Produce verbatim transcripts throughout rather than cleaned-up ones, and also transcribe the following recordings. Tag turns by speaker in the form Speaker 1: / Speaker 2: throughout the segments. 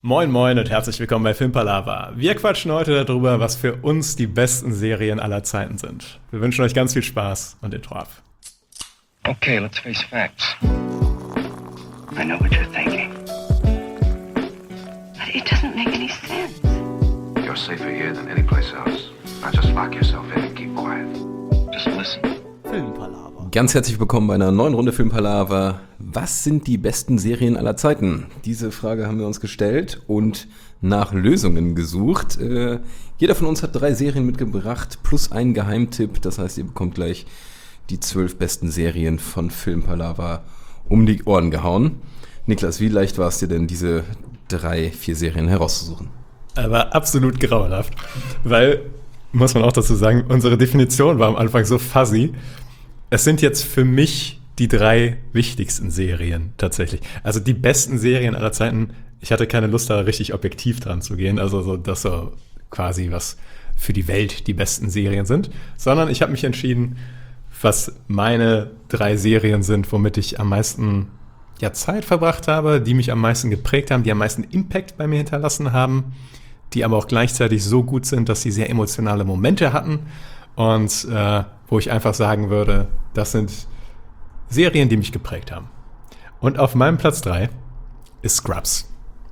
Speaker 1: Moin moin und herzlich willkommen bei Filmpalava. Wir quatschen heute darüber, was für uns die besten Serien aller Zeiten sind. Wir wünschen euch ganz viel Spaß und Intro ab.
Speaker 2: Okay, let's face facts. I know what you're thinking.
Speaker 3: But it doesn't make any sense.
Speaker 4: You're safer here than any place else. Now just lock yourself in and keep quiet.
Speaker 2: Just listen.
Speaker 1: Filmpalava.
Speaker 5: Ganz herzlich willkommen bei einer neuen Runde Filmpalava. Was sind die besten Serien aller Zeiten? Diese Frage haben wir uns gestellt und nach Lösungen gesucht. Äh, jeder von uns hat drei Serien mitgebracht plus einen Geheimtipp. Das heißt, ihr bekommt gleich die zwölf besten Serien von Filmpalava um die Ohren gehauen. Niklas, wie leicht war es dir denn, diese drei, vier Serien herauszusuchen?
Speaker 1: Aber absolut grauenhaft, weil, muss man auch dazu sagen, unsere Definition war am Anfang so fuzzy. Es sind jetzt für mich die drei wichtigsten Serien tatsächlich. Also die besten Serien aller Zeiten. Ich hatte keine Lust, da richtig objektiv dran zu gehen. Also so, das so quasi was für die Welt die besten Serien sind. Sondern ich habe mich entschieden, was meine drei Serien sind, womit ich am meisten ja, Zeit verbracht habe, die mich am meisten geprägt haben, die am meisten Impact bei mir hinterlassen haben, die aber auch gleichzeitig so gut sind, dass sie sehr emotionale Momente hatten. Und äh, wo ich einfach sagen würde, das sind Serien, die mich geprägt haben. Und auf meinem Platz drei ist Scrubs.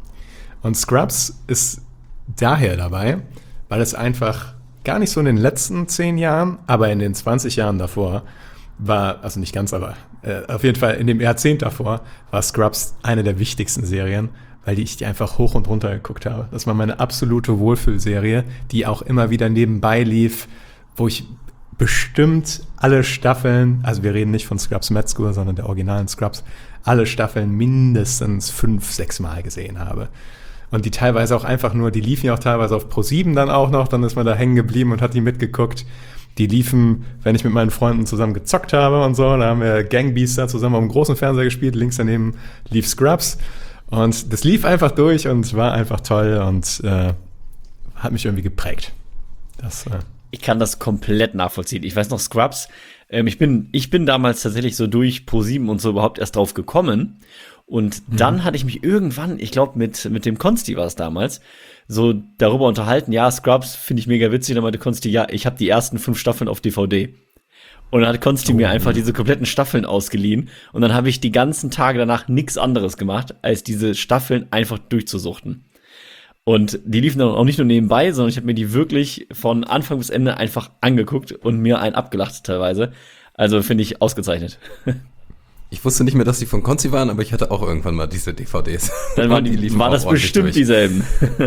Speaker 1: Und Scrubs ist daher dabei, weil es einfach gar nicht so in den letzten zehn Jahren, aber in den zwanzig Jahren davor war, also nicht ganz, aber äh, auf jeden Fall in dem Jahrzehnt davor, war Scrubs eine der wichtigsten Serien, weil die ich die einfach hoch und runter geguckt habe. Das war meine absolute Wohlfühlserie, die auch immer wieder nebenbei lief, wo ich bestimmt alle Staffeln, also wir reden nicht von Scrubs Med School, sondern der originalen Scrubs, alle Staffeln mindestens fünf, sechs Mal gesehen habe. Und die teilweise auch einfach nur, die liefen ja auch teilweise auf Pro sieben dann auch noch, dann ist man da hängen geblieben und hat die mitgeguckt. Die liefen, wenn ich mit meinen Freunden zusammen gezockt habe und so, da haben wir Gangbeaster zusammen auf dem großen Fernseher gespielt, links daneben lief Scrubs. Und das lief einfach durch und war einfach toll und äh, hat mich irgendwie geprägt. Das äh,
Speaker 6: Ich kann das komplett nachvollziehen. Ich weiß noch, Scrubs, ähm, ich bin ich bin damals tatsächlich so durch Pro sieben und so überhaupt erst drauf gekommen. Und dann mhm. hatte ich mich irgendwann, ich glaube mit mit dem Konsti war es damals, so darüber unterhalten, ja, Scrubs finde ich mega witzig. Und dann meinte Konsti, ja, ich habe die ersten fünf Staffeln auf D V D. Und dann hat Konsti oh. mir einfach diese kompletten Staffeln ausgeliehen. Und dann habe ich die ganzen Tage danach nichts anderes gemacht, als diese Staffeln einfach durchzusuchten. Und die liefen dann auch nicht nur nebenbei, sondern ich habe mir die wirklich von Anfang bis Ende einfach angeguckt und mir einen abgelacht teilweise. Also finde ich ausgezeichnet.
Speaker 5: Ich wusste nicht mehr, dass die von Konzi waren, aber ich hatte auch irgendwann mal diese D V Ds.
Speaker 6: Dann waren, die, waren das bestimmt durch. Dieselben.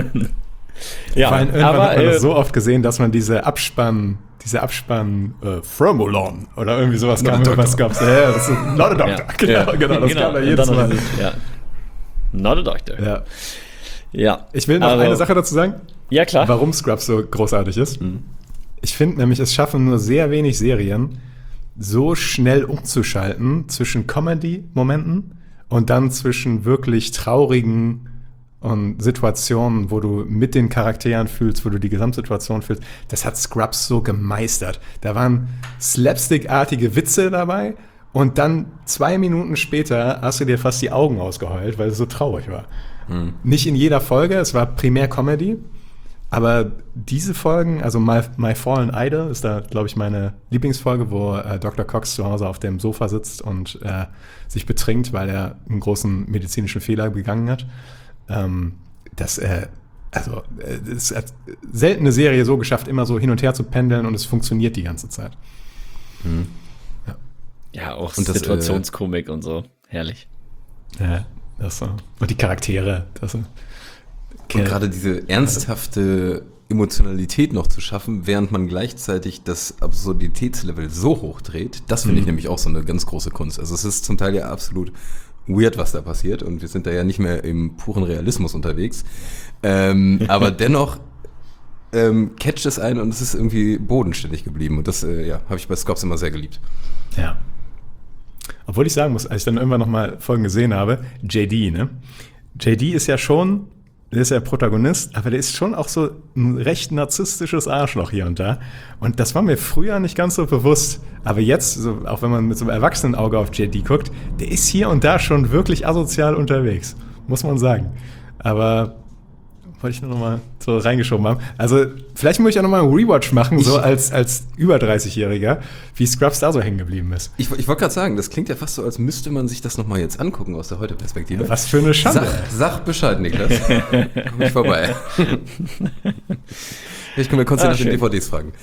Speaker 1: Ja, Vor allem irgendwann aber, hat man das so oft gesehen, dass man diese Abspann, diese Abspann äh, Fromolon oder irgendwie sowas kam, was gab's. Ja, das ist not a doctor. Ja. Genau, ja. genau, das genau. kam da jedes Mal. Dieses, ja.
Speaker 6: Not a doctor.
Speaker 1: Ja.
Speaker 6: Ja.
Speaker 1: Ich will noch also, eine Sache dazu sagen.
Speaker 6: Ja, klar.
Speaker 1: Warum Scrubs so großartig ist. Mhm. Ich finde nämlich, es schaffen nur sehr wenig Serien, so schnell umzuschalten zwischen Comedy-Momenten und dann zwischen wirklich traurigen und Situationen, wo du mit den Charakteren fühlst, wo du die Gesamtsituation fühlst. Das hat Scrubs so gemeistert. Da waren slapstick-artige Witze dabei und dann zwei Minuten später hast du dir fast die Augen ausgeheult, weil es so traurig war. Mhm. Nicht in jeder Folge, es war primär Comedy, aber diese Folgen, also My, My Fallen Idol ist da, glaube ich, meine Lieblingsfolge, wo äh, Doktor Cox zu Hause auf dem Sofa sitzt und äh, sich betrinkt, weil er einen großen medizinischen Fehler begangen hat. Ähm, das, äh, also, äh, es hat selten eine Serie so geschafft, immer so hin und her zu pendeln und es funktioniert die ganze Zeit.
Speaker 6: Mhm. Ja. ja, auch und Situationskomik das, äh, und so. Herrlich.
Speaker 1: Ja. Das so. Und die Charaktere. Das so.
Speaker 5: Und gerade diese ernsthafte Emotionalität noch zu schaffen, während man gleichzeitig das Absurditätslevel so hoch dreht, das finde mhm. ich nämlich auch so eine ganz große Kunst. Also es ist zum Teil ja absolut weird, was da passiert und wir sind da ja nicht mehr im puren Realismus unterwegs. Ähm, aber dennoch ähm, catcht es einen und es ist irgendwie bodenständig geblieben und das äh, ja, habe ich bei Scrubs immer sehr geliebt.
Speaker 1: Ja. Obwohl ich sagen muss, als ich dann irgendwann nochmal Folgen gesehen habe, J D, ne? J D ist ja schon, der ist ja Protagonist, aber der ist schon auch so ein recht narzisstisches Arschloch hier und da. Und das war mir früher nicht ganz so bewusst. Aber jetzt, so, auch wenn man mit so einem Erwachsenenauge auf J D guckt, der ist hier und da schon wirklich asozial unterwegs, muss man sagen. Aber wollte ich nur noch mal so reingeschoben haben. Also vielleicht muss ich auch noch mal einen Rewatch machen, so als, als über dreißigjähriger, wie Scrubs da so hängen geblieben ist.
Speaker 5: Ich, ich wollte gerade sagen, das klingt ja fast so, als müsste man sich das noch mal jetzt angucken aus der Heute-Perspektive.
Speaker 1: Was für eine Schande.
Speaker 5: Sag, sag Bescheid, Niklas. Komm ich vorbei. Ich kann mir kurz
Speaker 6: Ah,
Speaker 5: nach den
Speaker 6: schön.
Speaker 5: D V Ds fragen.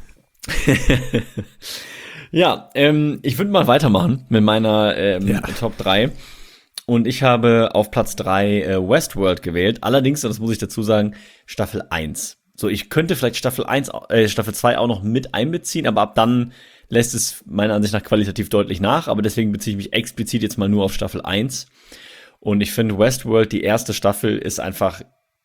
Speaker 6: Ja, ähm, ich würde mal weitermachen mit meiner ähm,
Speaker 1: Ja.
Speaker 6: Top drei. Und ich habe auf Platz drei äh, Westworld gewählt. Allerdings, das muss ich dazu sagen, Staffel eins. So, ich könnte vielleicht Staffel eins, äh, Staffel zwei auch noch mit einbeziehen, aber ab dann lässt es meiner Ansicht nach qualitativ deutlich nach. Aber deswegen beziehe ich mich explizit jetzt mal nur auf Staffel eins. Und ich finde Westworld, die erste Staffel, ist einfach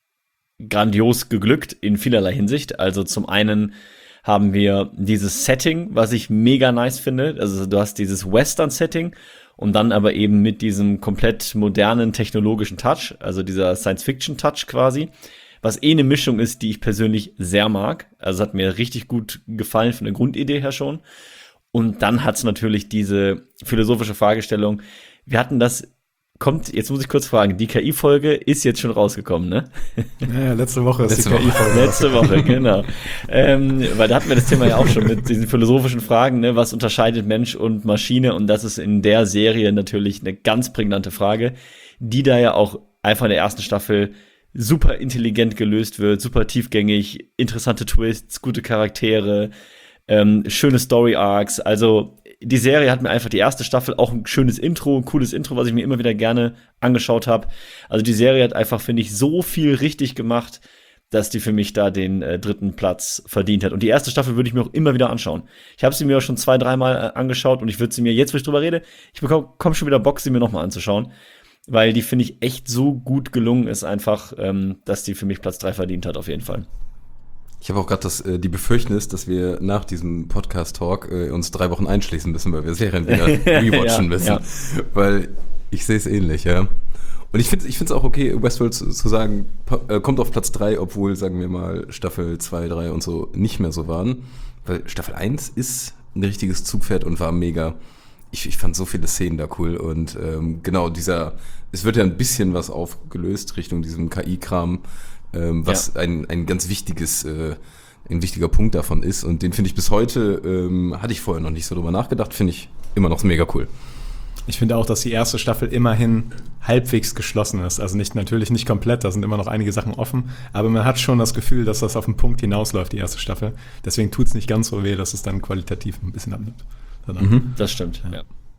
Speaker 6: grandios geglückt in vielerlei Hinsicht. Also zum einen haben wir dieses Setting, was ich mega nice finde. Also du hast dieses Western-Setting und dann aber eben mit diesem komplett modernen technologischen Touch, also dieser Science-Fiction-Touch quasi, was eh eine Mischung ist, die ich persönlich sehr mag. Also hat mir richtig gut gefallen von der Grundidee her schon. Und dann hat's natürlich diese philosophische Fragestellung. Wir hatten das, kommt, jetzt muss ich kurz fragen, die K I-Folge ist jetzt schon rausgekommen, ne?
Speaker 1: Ja, letzte Woche ist
Speaker 5: Letzte
Speaker 1: die
Speaker 5: Woche.
Speaker 1: K I-Folge.
Speaker 6: Letzte Woche, genau. ähm, weil da hatten wir das Thema ja auch schon mit diesen philosophischen Fragen, ne? Was unterscheidet Mensch und Maschine? Und das ist in der Serie natürlich eine ganz prägnante Frage, die da ja auch einfach in der ersten Staffel super intelligent gelöst wird, super tiefgängig, interessante Twists, gute Charaktere, ähm, schöne Story-Arcs. Also die Serie hat mir einfach die erste Staffel auch ein schönes Intro, ein cooles Intro, was ich mir immer wieder gerne angeschaut habe. Also die Serie hat einfach, finde ich, so viel richtig gemacht, dass die für mich da den äh, dritten Platz verdient hat. Und die erste Staffel würde ich mir auch immer wieder anschauen. Ich habe sie mir auch schon zwei, dreimal äh, angeschaut und ich würde sie mir, jetzt wo ich drüber rede, ich bekomme komm schon wieder Bock, sie mir nochmal anzuschauen. Weil die, finde ich, echt so gut gelungen ist einfach, ähm, dass die für mich Platz drei verdient hat, auf jeden Fall.
Speaker 5: Ich habe auch gerade das, äh, die Befürchtnis, dass wir nach diesem Podcast-Talk äh, uns drei Wochen einschließen müssen, weil wir Serien wieder rewatchen
Speaker 6: Ja,
Speaker 5: müssen.
Speaker 6: ja.
Speaker 5: Weil ich sehe es ähnlich, ja. Und ich finde es ich find's auch okay, Westworld zu, zu sagen, po- äh, kommt auf Platz drei, obwohl, sagen wir mal, Staffel zwei, drei und so nicht mehr so waren. Weil Staffel eins ist ein richtiges Zugpferd und war mega. Ich, ich fand so viele Szenen da cool und ähm, genau dieser, es wird ja ein bisschen was aufgelöst Richtung diesem K I-Kram, ähm, was
Speaker 6: Ja.
Speaker 5: ein, ein ganz wichtiges, äh, ein wichtiger Punkt davon ist und den finde ich bis heute, ähm, hatte ich vorher noch nicht so drüber nachgedacht, finde ich immer noch mega cool.
Speaker 1: Ich finde auch, dass die erste Staffel immerhin halbwegs geschlossen ist. Also nicht, natürlich nicht komplett, da sind immer noch einige Sachen offen, aber man hat schon das Gefühl, dass das auf den Punkt hinausläuft, die erste Staffel. Deswegen tut es nicht ganz so weh, dass es dann qualitativ ein bisschen abnimmt.
Speaker 5: Mhm.
Speaker 6: Das stimmt, ja.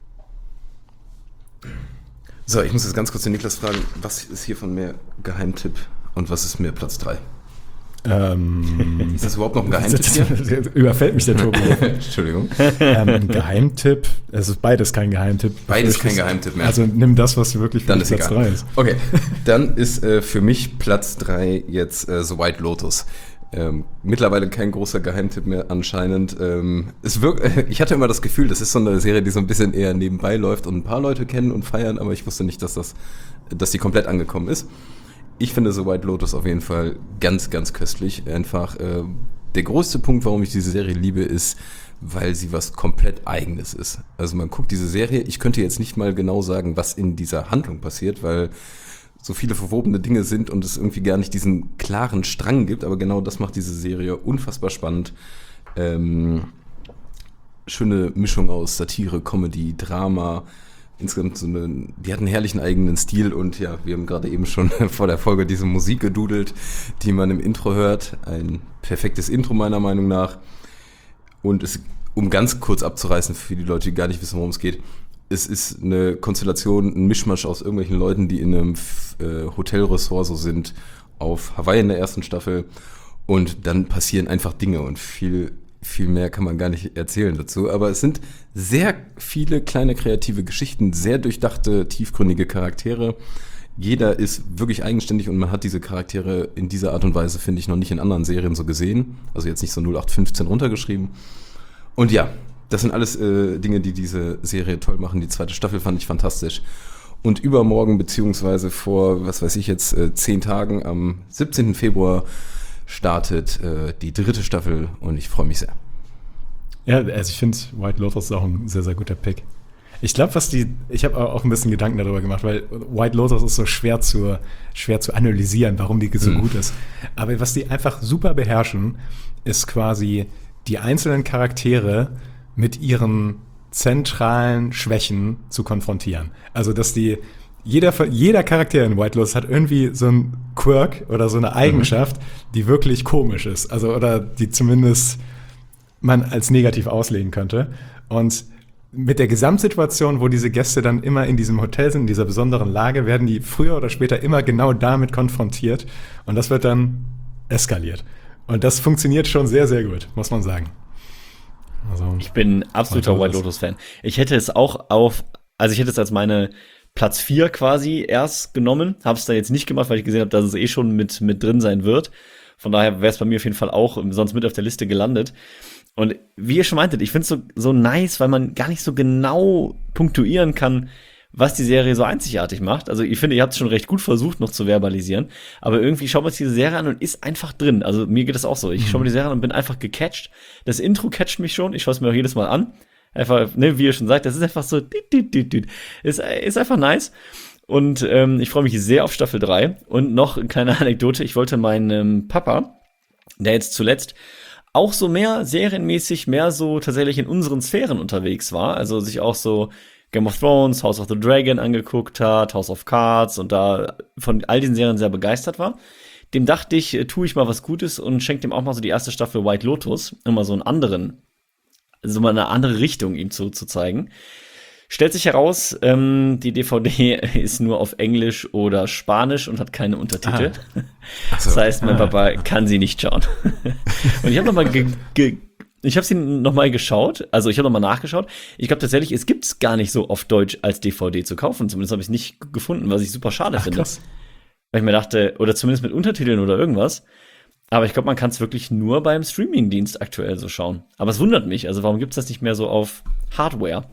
Speaker 5: So, ich muss jetzt ganz kurz den Niklas fragen, was ist hier von mir Geheimtipp und was ist mir Platz drei?
Speaker 1: Ähm,
Speaker 5: Ist das überhaupt noch ein Geheimtipp hier?
Speaker 1: Überfällt mich der Tobi.
Speaker 5: Entschuldigung.
Speaker 1: ähm, ein Geheimtipp, es ist beides kein Geheimtipp.
Speaker 5: Beides kein Geheimtipp mehr.
Speaker 1: Also nimm das, was wirklich für
Speaker 5: Dann
Speaker 1: dich
Speaker 5: ist
Speaker 1: Platz
Speaker 5: egal.
Speaker 1: drei ist.
Speaker 5: Okay, dann ist äh, für mich Platz drei jetzt äh, The White Lotus. Ähm, mittlerweile kein großer Geheimtipp mehr anscheinend. Ähm, es wirkt, äh, ich hatte immer das Gefühl, das ist so eine Serie, die so ein bisschen eher nebenbei läuft und ein paar Leute kennen und feiern, aber ich wusste nicht, dass das, dass die komplett angekommen ist. Ich finde The White Lotus auf jeden Fall ganz, ganz köstlich. Einfach äh, der größte Punkt, warum ich diese Serie liebe, ist, weil sie was komplett Eigenes ist. Also man guckt diese Serie, ich könnte jetzt nicht mal genau sagen, was in dieser Handlung passiert, weil so viele verwobene Dinge sind und es irgendwie gar nicht diesen klaren Strang gibt, aber genau das macht diese Serie unfassbar spannend. Ähm, schöne Mischung aus Satire, Comedy, Drama, insgesamt so eine, die hat einen herrlichen eigenen Stil und ja, wir haben gerade eben schon vor der Folge diese Musik gedudelt, die man im Intro hört. Ein perfektes Intro meiner Meinung nach. Und es, um ganz kurz abzureißen für die Leute, die gar nicht wissen, worum es geht, es ist eine Konstellation, ein Mischmasch aus irgendwelchen Leuten, die in einem äh, Hotelressort so sind, auf Hawaii in der ersten Staffel. Und dann passieren einfach Dinge und viel, viel mehr kann man gar nicht erzählen dazu. Aber es sind sehr viele kleine kreative Geschichten, sehr durchdachte, tiefgründige Charaktere. Jeder ist wirklich eigenständig und man hat diese Charaktere in dieser Art und Weise, finde ich, noch nicht in anderen Serien so gesehen. Also jetzt nicht so null acht fünfzehn runtergeschrieben. Und ja, das sind alles äh, Dinge, die diese Serie toll machen. Die zweite Staffel fand ich fantastisch. Und übermorgen, beziehungsweise vor, was weiß ich jetzt, äh, zehn Tagen, am siebzehnten Februar startet äh, die dritte Staffel und ich freue mich sehr.
Speaker 1: Ja, also ich finde, White Lotus ist auch ein sehr, sehr guter Pick. Ich glaube, was die, ich habe auch ein bisschen Gedanken darüber gemacht, weil White Lotus ist so schwer zu, schwer zu analysieren, warum die so mhm. gut ist. Aber was die einfach super beherrschen, ist quasi die einzelnen Charaktere mit ihren zentralen Schwächen zu konfrontieren. Also, dass die, jeder, jeder Charakter in White Lotus hat irgendwie so einen Quirk oder so eine Eigenschaft, mhm. die wirklich komisch ist. Also, oder die zumindest man als negativ auslegen könnte. Und mit der Gesamtsituation, wo diese Gäste dann immer in diesem Hotel sind, in dieser besonderen Lage, werden die früher oder später immer genau damit konfrontiert. Und das wird dann eskaliert. Und das funktioniert schon sehr, sehr gut, muss man sagen.
Speaker 6: Also, ich bin absoluter White Lotus-Fan. Ich hätte es auch auf, also ich hätte es als meine Platz vier quasi erst genommen, habe es dann jetzt nicht gemacht, weil ich gesehen habe, dass es eh schon mit, mit drin sein wird. Von daher wäre es bei mir auf jeden Fall auch sonst mit auf der Liste gelandet. Und wie ihr schon meintet, ich finde es so, so nice, weil man gar nicht so genau punktuieren kann, was die Serie so einzigartig macht. Also ich finde, ihr habt es schon recht gut versucht, noch zu verbalisieren. Aber irgendwie schaut man sich diese Serie an und ist einfach drin. Also mir geht das auch so. Ich schaue mir die Serie an und bin einfach gecatcht. Das Intro catcht mich schon. Ich schaue es mir auch jedes Mal an. Einfach, ne, wie ihr schon sagt, das ist einfach so, ist, ist einfach nice. Und ähm, ich freue mich sehr auf Staffel drei. Und noch eine kleine Anekdote. Ich wollte meinem Papa, der jetzt zuletzt auch so mehr serienmäßig, mehr so tatsächlich in unseren Sphären unterwegs war. Also sich auch so Game of Thrones, House of the Dragon angeguckt hat, House of Cards und da von all diesen Serien sehr begeistert war. Dem dachte ich, tue ich mal was Gutes und schenke dem auch mal so die erste Staffel White Lotus, um mal so einen anderen, so mal eine andere Richtung ihm zu, zu zeigen. Stellt sich heraus, ähm, die D V D ist nur auf Englisch oder Spanisch und hat keine Untertitel. Ah. So. Das heißt, mein Papa ah. kann sie nicht schauen. Und ich habe noch mal ge- ge- ich habe sie noch mal geschaut, also ich habe noch mal nachgeschaut. Ich glaube tatsächlich, es gibt es gar nicht so auf Deutsch als D V D zu kaufen. Zumindest habe ich es nicht gefunden, was ich super schade Ach, finde. Krass. Weil ich mir dachte, oder zumindest mit Untertiteln oder irgendwas. Aber ich glaube, man kann es wirklich nur beim Streamingdienst aktuell so schauen. Aber es wundert mich, also warum gibt es das nicht mehr so auf Hardware?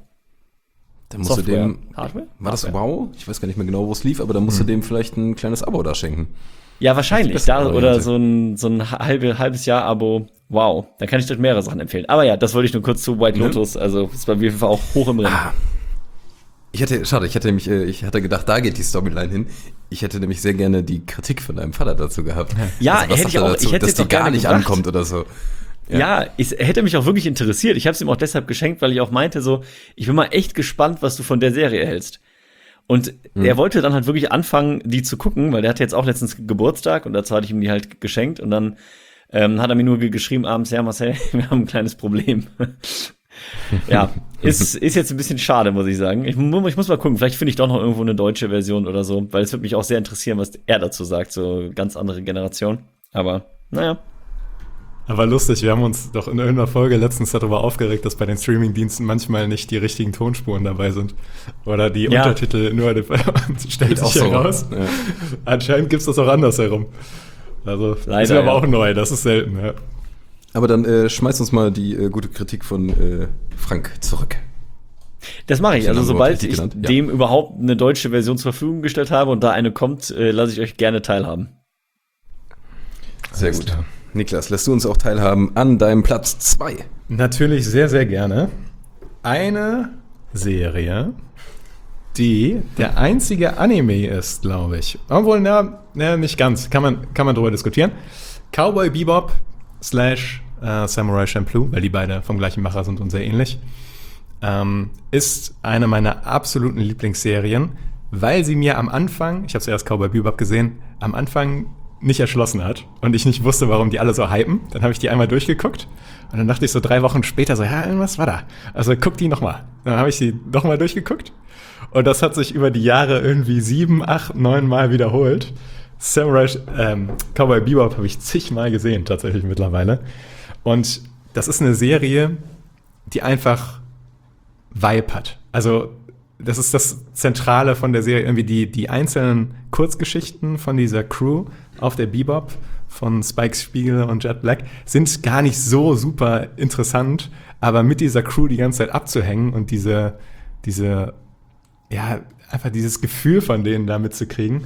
Speaker 5: Da musst du dem,
Speaker 6: Hardware?
Speaker 5: War das
Speaker 6: Hardware.
Speaker 5: Wow? Ich weiß gar nicht mehr genau, wo es lief, aber da musst hm. du dem vielleicht ein kleines Abo da schenken.
Speaker 6: Ja, wahrscheinlich. Da, oder so ein, so ein halbe, halbes Jahr Abo. Wow. Da kann ich dir mehrere Sachen empfehlen. Aber ja, das wollte ich nur kurz zu White Lotus. Also, das war auf jeden Fall auch hoch im Rennen. Ah.
Speaker 5: Ich hätte, schade, ich hätte nämlich, ich hatte gedacht, da geht die Storyline hin. Ich hätte nämlich sehr gerne die Kritik von deinem Vater dazu gehabt.
Speaker 6: Ja, also, hätte ich auch, dazu, ich hätte
Speaker 5: dass die gar nicht
Speaker 6: gebracht.
Speaker 5: ankommt oder so.
Speaker 6: Ja, ja es hätte mich auch wirklich interessiert. Ich habe es ihm auch deshalb geschenkt, weil ich auch meinte so, ich bin mal echt gespannt, was du von der Serie hältst. Und hm. er wollte dann halt wirklich anfangen, die zu gucken, weil der hatte jetzt auch letztens Geburtstag und dazu hatte ich ihm die halt geschenkt. Und dann ähm, hat er mir nur geschrieben abends, ja Marcel, wir haben ein kleines Problem. Ja, ist, ist jetzt ein bisschen schade, muss ich sagen. Ich, ich muss mal gucken, vielleicht finde ich doch noch irgendwo eine deutsche Version oder so, weil es würde mich auch sehr interessieren, was er dazu sagt, so ganz andere Generation. Aber, naja.
Speaker 1: Aber lustig, wir haben uns doch in irgendeiner Folge letztens darüber aufgeregt, dass bei den Streamingdiensten manchmal nicht die richtigen Tonspuren dabei sind. Oder die ja. Untertitel nur, stellt sich
Speaker 5: so
Speaker 1: heraus. Ja. Anscheinend gibt es das auch andersherum. Also,
Speaker 6: Leider,
Speaker 1: ist aber
Speaker 6: ja.
Speaker 1: auch neu, das ist selten, ja.
Speaker 5: Aber dann äh, schmeiß uns mal die äh, gute Kritik von äh, Frank zurück.
Speaker 6: Das mache ich. Also sobald ich
Speaker 5: genannt?
Speaker 6: dem
Speaker 5: ja.
Speaker 6: überhaupt eine deutsche Version zur Verfügung gestellt habe und da eine kommt, äh, lasse ich euch gerne teilhaben.
Speaker 5: Sehr Alles gut. Klar. Niklas, lässt du uns auch teilhaben an deinem Platz zwei?
Speaker 1: Natürlich sehr, sehr gerne. Eine Serie, die der einzige Anime ist, glaube ich. Obwohl, na, na, nicht ganz. Kann man, kann man drüber diskutieren. Cowboy Bebop slash äh, Samurai Champloo, weil die beide vom gleichen Macher sind und sehr ähnlich, ähm, ist eine meiner absoluten Lieblingsserien, weil sie mir am Anfang, ich habe zuerst Cowboy Bebop gesehen, am Anfang nicht erschlossen hat und ich nicht wusste, warum die alle so hypen. Dann habe ich die einmal durchgeguckt und dann dachte ich so drei Wochen später so, ja, irgendwas war da. Also guck die nochmal. Dann habe ich sie nochmal durchgeguckt und das hat sich über die Jahre irgendwie sieben, acht, neun Mal wiederholt. Samurai, ähm, Cowboy Bebop habe ich zigmal gesehen, tatsächlich mittlerweile. Und das ist eine Serie, die einfach Vibe hat. Also das ist das Zentrale von der Serie, irgendwie die, die einzelnen Kurzgeschichten von dieser Crew auf der Bebop von Spike Spiegel und Jet Black sind gar nicht so super interessant, aber mit dieser Crew die ganze Zeit abzuhängen und diese, diese, ja, einfach dieses Gefühl von denen da mitzukriegen,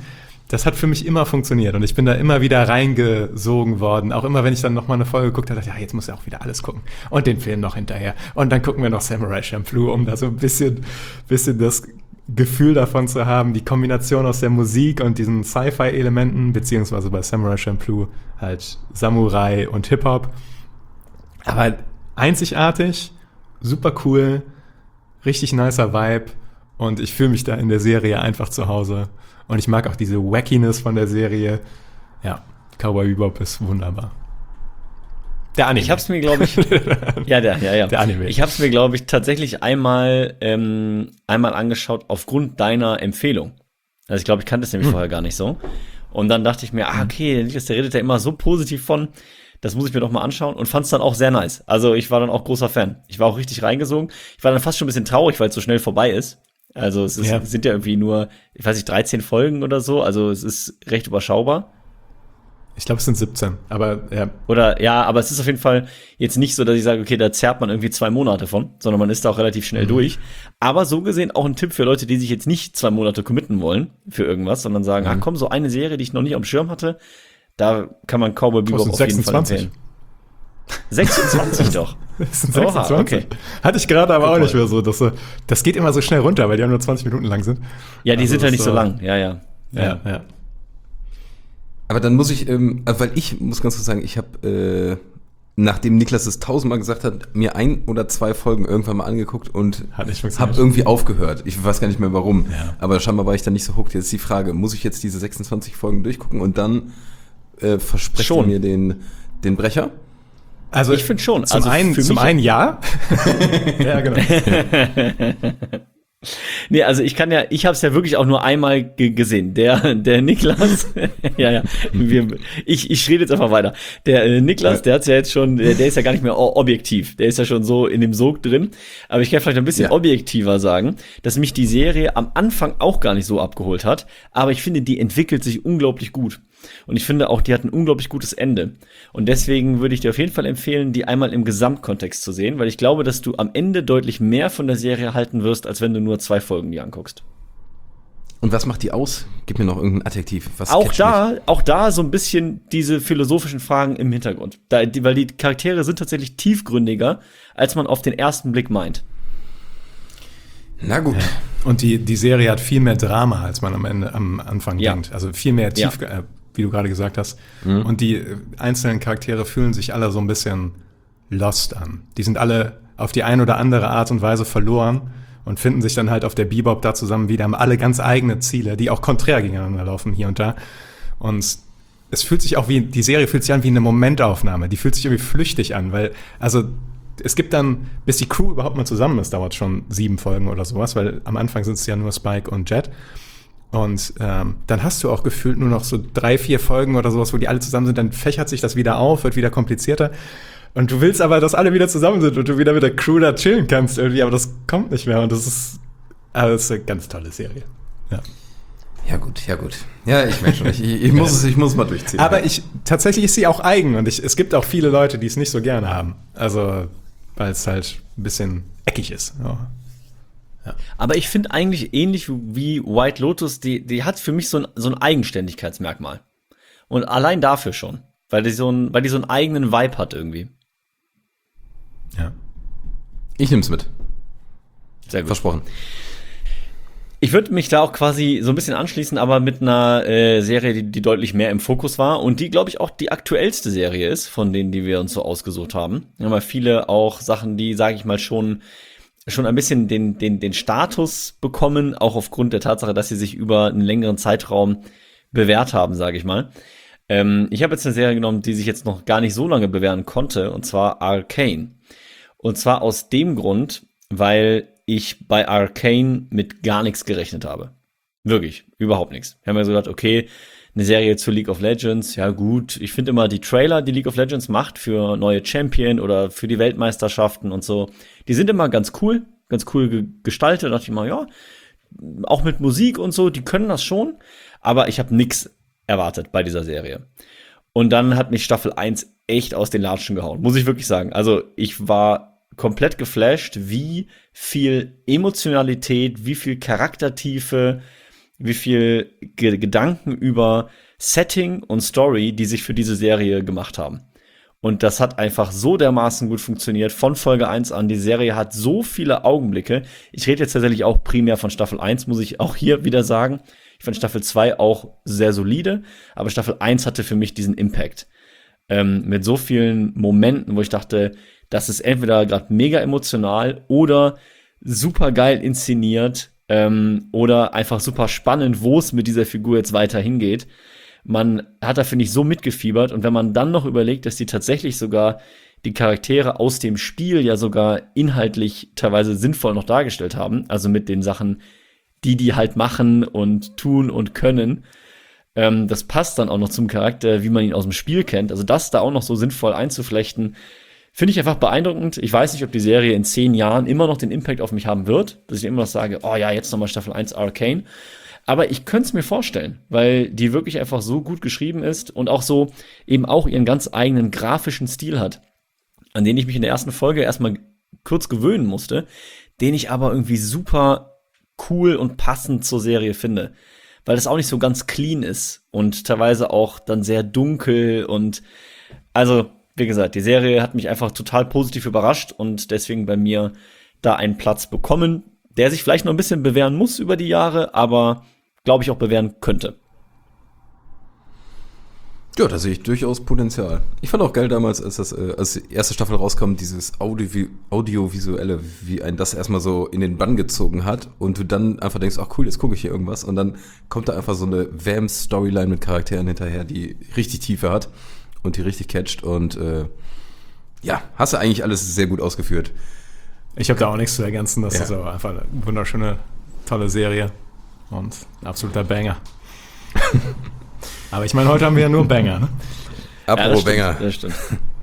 Speaker 1: das hat für mich immer funktioniert und ich bin da immer wieder reingesogen worden. Auch immer, wenn ich dann noch mal eine Folge geguckt habe, dachte ich, ja, jetzt muss ich auch wieder alles gucken. Und den Film noch hinterher. Und dann gucken wir noch Samurai Champloo, um da so ein bisschen, bisschen das Gefühl davon zu haben, die Kombination aus der Musik und diesen Sci-Fi-Elementen, beziehungsweise bei Samurai Champloo halt Samurai und Hip-Hop. Aber einzigartig, super cool, richtig nicer Vibe und ich fühle mich da in der Serie einfach zu Hause. Und ich mag auch diese Wackiness von der Serie. Ja, Cowboy Bebop ist wunderbar. Der Anime.
Speaker 6: Ich hab's mir, glaube ich, ja, der, ja, ja.
Speaker 1: Der Anime.
Speaker 6: Ich hab's mir, glaube ich, tatsächlich einmal, ähm, einmal angeschaut aufgrund deiner Empfehlung. Also ich glaube, ich kannte es nämlich hm. vorher gar nicht so. Und dann dachte ich mir, ah, okay, der Niklas, der redet ja immer so positiv von. Das muss ich mir doch mal anschauen und fand's dann auch sehr nice. Also ich war dann auch großer Fan. Ich war auch richtig reingesogen. Ich war dann fast schon ein bisschen traurig, weil es so schnell vorbei ist. Also es ist,
Speaker 1: ja.
Speaker 6: sind ja irgendwie nur, ich weiß nicht, dreizehn Folgen oder so. Also es ist recht überschaubar.
Speaker 1: Ich glaube, es sind siebzehn, aber ja.
Speaker 6: Oder, ja, aber es ist auf jeden Fall jetzt nicht so, dass ich sage, okay, da zerrt man irgendwie zwei Monate von, sondern man ist da auch relativ schnell mhm. durch. Aber so gesehen auch ein Tipp für Leute, die sich jetzt nicht zwei Monate committen wollen für irgendwas, sondern sagen, mhm. ah komm, so eine Serie, die ich noch nicht am Schirm hatte, da kann man Cowboy Bebop auf jeden Fall empfehlen. sechsundzwanzig doch.
Speaker 1: Das sind sechsundzwanzig.
Speaker 6: Oha, okay.
Speaker 1: Hatte ich gerade aber
Speaker 6: Guck
Speaker 1: auch nicht
Speaker 6: mal.
Speaker 1: mehr so. Dass, das geht immer so schnell runter, weil die ja nur zwanzig Minuten lang sind.
Speaker 6: Ja, die
Speaker 1: also
Speaker 6: sind ja nicht so
Speaker 1: äh,
Speaker 6: lang. Ja, ja.
Speaker 1: Ja, ja. ja.
Speaker 5: Aber dann muss ich, ähm, weil ich muss ganz kurz sagen, ich habe, äh, nachdem Niklas es tausendmal gesagt hat, mir ein oder zwei Folgen irgendwann mal angeguckt und
Speaker 1: Hat nicht
Speaker 5: habe
Speaker 1: funktioniert.
Speaker 5: irgendwie aufgehört. Ich weiß gar nicht mehr warum.
Speaker 1: Ja.
Speaker 5: Aber scheinbar war ich dann nicht so hooked. Jetzt ist die Frage, muss ich jetzt diese sechsundzwanzig Folgen durchgucken und dann äh, verspreche ich
Speaker 6: Schon.
Speaker 5: mir den, den Brecher?
Speaker 1: Also
Speaker 6: Ich finde schon.
Speaker 1: Zum
Speaker 6: Also
Speaker 1: einen,
Speaker 6: für
Speaker 1: zum
Speaker 6: mich-
Speaker 1: einen ja. Ja, genau.
Speaker 6: Nee, also ich kann ja, ich habe es ja wirklich auch nur einmal ge- gesehen. Der, der Niklas, ja, ja, wir, ich, ich rede jetzt einfach weiter. Der äh, Niklas, der hat's ja jetzt schon, der, der ist ja gar nicht mehr o- objektiv. Der ist ja schon so in dem Sog drin. Aber ich kann vielleicht ein bisschen
Speaker 5: Ja.
Speaker 6: objektiver sagen, dass mich die Serie am Anfang auch gar nicht so abgeholt hat. Aber ich finde, die entwickelt sich unglaublich gut. Und ich finde auch, die hat ein unglaublich gutes Ende. Und deswegen würde ich dir auf jeden Fall empfehlen, die einmal im Gesamtkontext zu sehen, weil ich glaube, dass du am Ende deutlich mehr von der Serie halten wirst, als wenn du nur zwei Folgen dir anguckst.
Speaker 5: Und was macht die aus? Gib mir noch irgendein Adjektiv. Was
Speaker 6: Auch
Speaker 5: catcht
Speaker 6: da,
Speaker 5: mich?
Speaker 6: auch da so ein bisschen diese philosophischen Fragen im Hintergrund. Da, die, weil die Charaktere sind tatsächlich tiefgründiger, als man auf den ersten Blick meint.
Speaker 5: Na gut.
Speaker 1: Und die, die Serie hat viel mehr Drama, als man am Ende, am Anfang
Speaker 6: Ja.
Speaker 1: denkt. Also viel mehr
Speaker 6: Ja.
Speaker 1: tief, äh, wie du gerade gesagt hast. Und die äh, einzelnen Charaktere fühlen sich alle so ein bisschen lost an. Die sind alle auf die eine oder andere Art und Weise verloren und finden sich dann halt auf der Bebop da zusammen wieder, haben alle ganz eigene Ziele, die auch konträr gegeneinander laufen hier und da. Und es fühlt sich auch wie, die Serie fühlt sich an wie eine Momentaufnahme. Die fühlt sich irgendwie flüchtig an, weil, also es gibt dann, bis die Crew überhaupt mal zusammen ist, dauert schon sieben Folgen oder sowas, weil am Anfang sind es ja nur Spike und Jet. Und ähm, dann hast du auch gefühlt nur noch so drei, vier Folgen oder sowas, wo die alle zusammen sind, dann fächert sich das wieder auf, wird wieder komplizierter. Und du willst aber, dass alle wieder zusammen sind und du wieder mit der Crew da chillen kannst irgendwie, aber das kommt nicht mehr und das ist, also das ist eine ganz tolle Serie. Ja.
Speaker 5: Ja gut, ja gut. Ja, ich merke schon, ich, ich, muss es, ich muss mal durchziehen.
Speaker 1: Aber ich, tatsächlich ist sie auch eigen und ich, es gibt auch viele Leute, die es nicht so gerne haben. Also, weil es halt ein bisschen eckig ist. Ja.
Speaker 6: Aber ich finde eigentlich ähnlich wie White Lotus, die, die hat für mich so ein, so ein Eigenständigkeitsmerkmal. Und allein dafür schon. Weil die so ein, weil die so einen eigenen Vibe hat irgendwie.
Speaker 1: Ja.
Speaker 5: Ich nehm's mit.
Speaker 6: Sehr gut.
Speaker 5: Versprochen.
Speaker 6: Ich würde mich da auch quasi so ein bisschen anschließen, aber mit einer äh, Serie, die, die deutlich mehr im Fokus war und die, glaube ich, auch die aktuellste Serie ist, von denen, die wir uns so ausgesucht haben. Wir haben ja viele auch Sachen, die, sage ich mal, schon schon ein bisschen den, den, den Status bekommen, auch aufgrund der Tatsache, dass sie sich über einen längeren Zeitraum bewährt haben, sage ich mal. Ähm, ich habe jetzt eine Serie genommen, die sich jetzt noch gar nicht so lange bewähren konnte, und zwar Arcane. Und zwar aus dem Grund, weil ich bei Arcane mit gar nichts gerechnet habe. Wirklich, überhaupt nichts. Wir haben ja so gedacht, okay, eine Serie zu League of Legends, ja gut. Ich finde immer die Trailer, die League of Legends macht für neue Champion oder für die Weltmeisterschaften und so, die sind immer ganz cool, ganz cool ge- gestaltet. Da dachte ich mal, ja, auch mit Musik und so, die können das schon. Aber ich habe nichts erwartet bei dieser Serie. Und dann hat mich Staffel eins echt aus den Latschen gehauen, muss ich wirklich sagen. Also ich war komplett geflasht, wie viel Emotionalität, wie viel Charaktertiefe wie viel Ge- Gedanken über Setting und Story, die sich für diese Serie gemacht haben. Und das hat einfach so dermaßen gut funktioniert von Folge eins an. Die Serie hat so viele Augenblicke. Ich rede jetzt tatsächlich auch primär von Staffel eins, muss ich auch hier wieder sagen. Ich fand Staffel zwei auch sehr solide, aber Staffel eins hatte für mich diesen Impact. Ähm, mit so vielen Momenten, wo ich dachte, das ist entweder gerade mega emotional oder super geil inszeniert ähm, oder einfach super spannend, wo es mit dieser Figur jetzt weiter hingeht. Man hat da, finde ich, so mitgefiebert. Und wenn man dann noch überlegt, dass die tatsächlich sogar die Charaktere aus dem Spiel ja sogar inhaltlich teilweise sinnvoll noch dargestellt haben, also mit den Sachen, die die halt machen und tun und können, ähm, das passt dann auch noch zum Charakter, wie man ihn aus dem Spiel kennt. Also das da auch noch so sinnvoll einzuflechten, finde ich einfach beeindruckend. Ich weiß nicht, ob die Serie in zehn Jahren immer noch den Impact auf mich haben wird, dass ich immer noch sage, oh ja, jetzt nochmal Staffel eins Arcane. Aber ich könnte es mir vorstellen, weil die wirklich einfach so gut geschrieben ist und auch so eben auch ihren ganz eigenen grafischen Stil hat, an den ich mich in der ersten Folge erstmal kurz gewöhnen musste, den ich aber irgendwie super cool und passend zur Serie finde, weil das auch nicht so ganz clean ist und teilweise auch dann sehr dunkel und also, wie gesagt, die Serie hat mich einfach total positiv überrascht und deswegen bei mir da einen Platz bekommen, der sich vielleicht noch ein bisschen bewähren muss über die Jahre, aber glaube ich auch bewähren könnte.
Speaker 5: Ja, da sehe ich durchaus Potenzial. Ich fand auch geil damals, als das äh, als die erste Staffel rauskam, dieses Audio, Audiovisuelle, wie ein das erstmal so in den Bann gezogen hat und du dann einfach denkst, ach cool, jetzt gucke ich hier irgendwas und dann kommt da einfach so eine Vamp-Storyline mit Charakteren hinterher, die richtig Tiefe hat und die richtig catcht und äh, ja, hast du eigentlich alles sehr gut ausgeführt.
Speaker 1: Ich habe da auch nichts zu ergänzen, das
Speaker 5: Ja.
Speaker 1: ist aber einfach eine wunderschöne, tolle Serie und ein absoluter Banger. Aber ich meine, heute haben wir ja nur Banger, ne?
Speaker 5: Apropos
Speaker 6: ja,
Speaker 5: Banger.
Speaker 6: Das stimmt.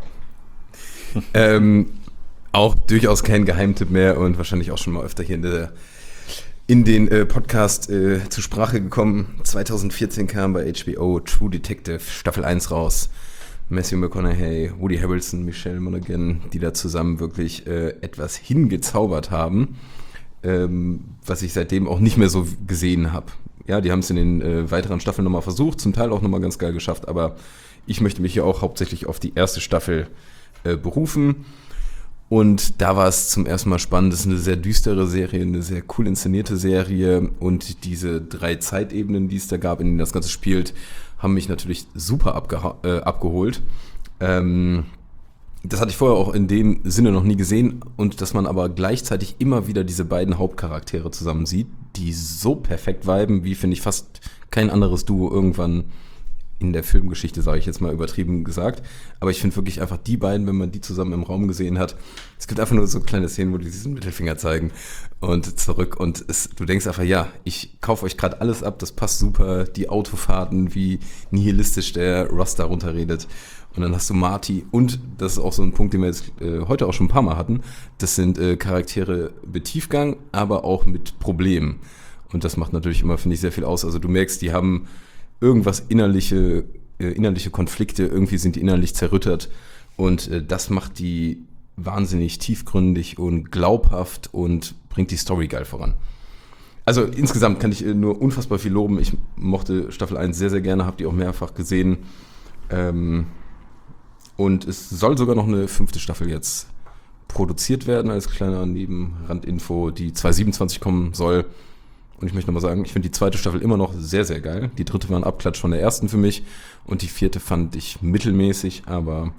Speaker 5: ähm, auch durchaus kein Geheimtipp mehr und wahrscheinlich auch schon mal öfter hier in, der, in den äh, Podcast äh, zur Sprache gekommen. zwanzig vierzehn kam bei H B O True Detective Staffel eins raus. Matthew McConaughey, Woody Harrelson, Michelle Monaghan, die da zusammen wirklich äh, etwas hingezaubert haben, ähm, was ich seitdem auch nicht mehr so gesehen habe. Ja, die haben es in den äh, weiteren Staffeln nochmal versucht, zum Teil auch nochmal ganz geil geschafft, aber ich möchte mich hier auch hauptsächlich auf die erste Staffel äh, berufen. Und da war es zum ersten Mal spannend. Das ist eine sehr düstere Serie, eine sehr cool inszenierte Serie und diese drei Zeitebenen, die es da gab, in denen das Ganze spielt, haben mich natürlich super abgeha- äh, abgeholt. Ähm, das hatte ich vorher auch in dem Sinne noch nie gesehen und dass man aber gleichzeitig immer wieder diese beiden Hauptcharaktere zusammen sieht, die so perfekt viben, wie finde ich fast kein anderes Duo irgendwann in der Filmgeschichte, sage ich jetzt mal übertrieben gesagt. Aber ich finde wirklich einfach die beiden, wenn man die zusammen im Raum gesehen hat, es gibt einfach nur so kleine Szenen, wo die diesen Mittelfinger zeigen und zurück und es, du denkst einfach, ja, ich kaufe euch gerade alles ab, das passt super, die Autofahrten, wie nihilistisch der Ross da runterredet. Und dann hast du Marty und das ist auch so ein Punkt, den wir jetzt äh, heute auch schon ein paar Mal hatten, das sind äh, Charaktere mit Tiefgang, aber auch mit Problemen. Und das macht natürlich immer, finde ich, sehr viel aus. Also du merkst, die haben irgendwas innerliche, äh, innerliche Konflikte, irgendwie sind die innerlich zerrüttert und äh, das macht die wahnsinnig tiefgründig und glaubhaft und bringt die Story geil voran. Also insgesamt kann ich äh, nur unfassbar viel loben. Ich mochte Staffel eins sehr, sehr gerne, habe die auch mehrfach gesehen. Ähm, und es soll sogar noch eine fünfte Staffel jetzt produziert werden, als kleiner Nebenrandinfo, die zwanzig siebenundzwanzig kommen soll. Und ich möchte nochmal sagen, ich finde die zweite Staffel immer noch sehr, sehr geil. Die dritte war ein Abklatsch von der ersten für mich und die vierte fand ich mittelmäßig, aber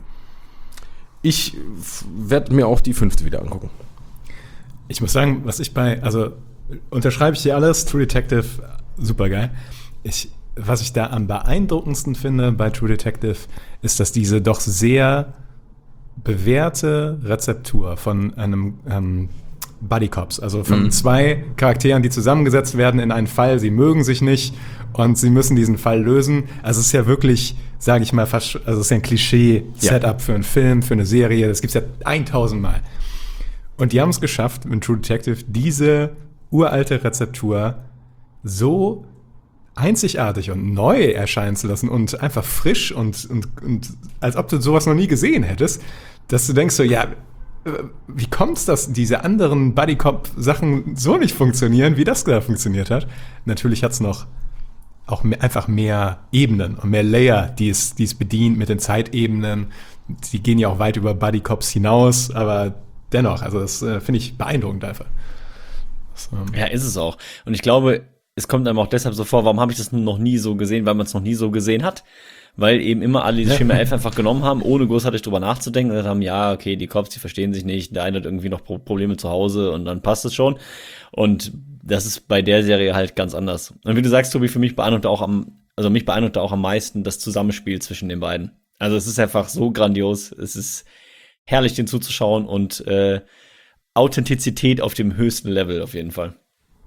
Speaker 5: ich werde mir auch die fünfte wieder angucken.
Speaker 1: Ich muss sagen, was ich bei, also unterschreibe ich hier alles, True Detective, super geil. Ich, was ich da am beeindruckendsten finde bei True Detective, ist, dass diese doch sehr bewährte Rezeptur von einem ähm, Buddy Cops, also von mhm. zwei Charakteren, die zusammengesetzt werden in einen Fall, sie mögen sich nicht und sie müssen diesen Fall lösen. Also es ist ja wirklich, sage ich mal, fast, also es ist ja ein Klischee-Setup ja. für einen Film, für eine Serie, das gibt's ja tausendmal. Und die haben es geschafft, mit True Detective diese uralte Rezeptur so einzigartig und neu erscheinen zu lassen und einfach frisch und, und, und als ob du sowas noch nie gesehen hättest, dass du denkst so, ja, wie kommt es, dass diese anderen Buddy-Cop-Sachen so nicht funktionieren, wie das da funktioniert hat? Natürlich hat es noch auch mehr, einfach mehr Ebenen und mehr Layer, die es, die es bedient mit den Zeitebenen. Die gehen ja auch weit über Buddy-Cops hinaus, aber dennoch, also das äh, finde ich beeindruckend einfach. Das, ähm
Speaker 6: ja, ist es auch. Und ich glaube, es kommt einem auch deshalb so vor, warum habe ich das noch nie so gesehen, weil man es noch nie so gesehen hat. Weil eben immer alle dieses Schema elf einfach genommen haben, ohne großartig drüber nachzudenken. Und dann haben, ja, okay, die Cops, die verstehen sich nicht, der eine hat irgendwie noch Pro- Probleme zu Hause und dann passt es schon. Und das ist bei der Serie halt ganz anders. Und wie du sagst, Tobi, für mich beeindruckt auch am, also mich beeindruckt auch am meisten das Zusammenspiel zwischen den beiden. Also es ist einfach so grandios, es ist herrlich, den zuzuschauen und äh, Authentizität auf dem höchsten Level auf jeden Fall.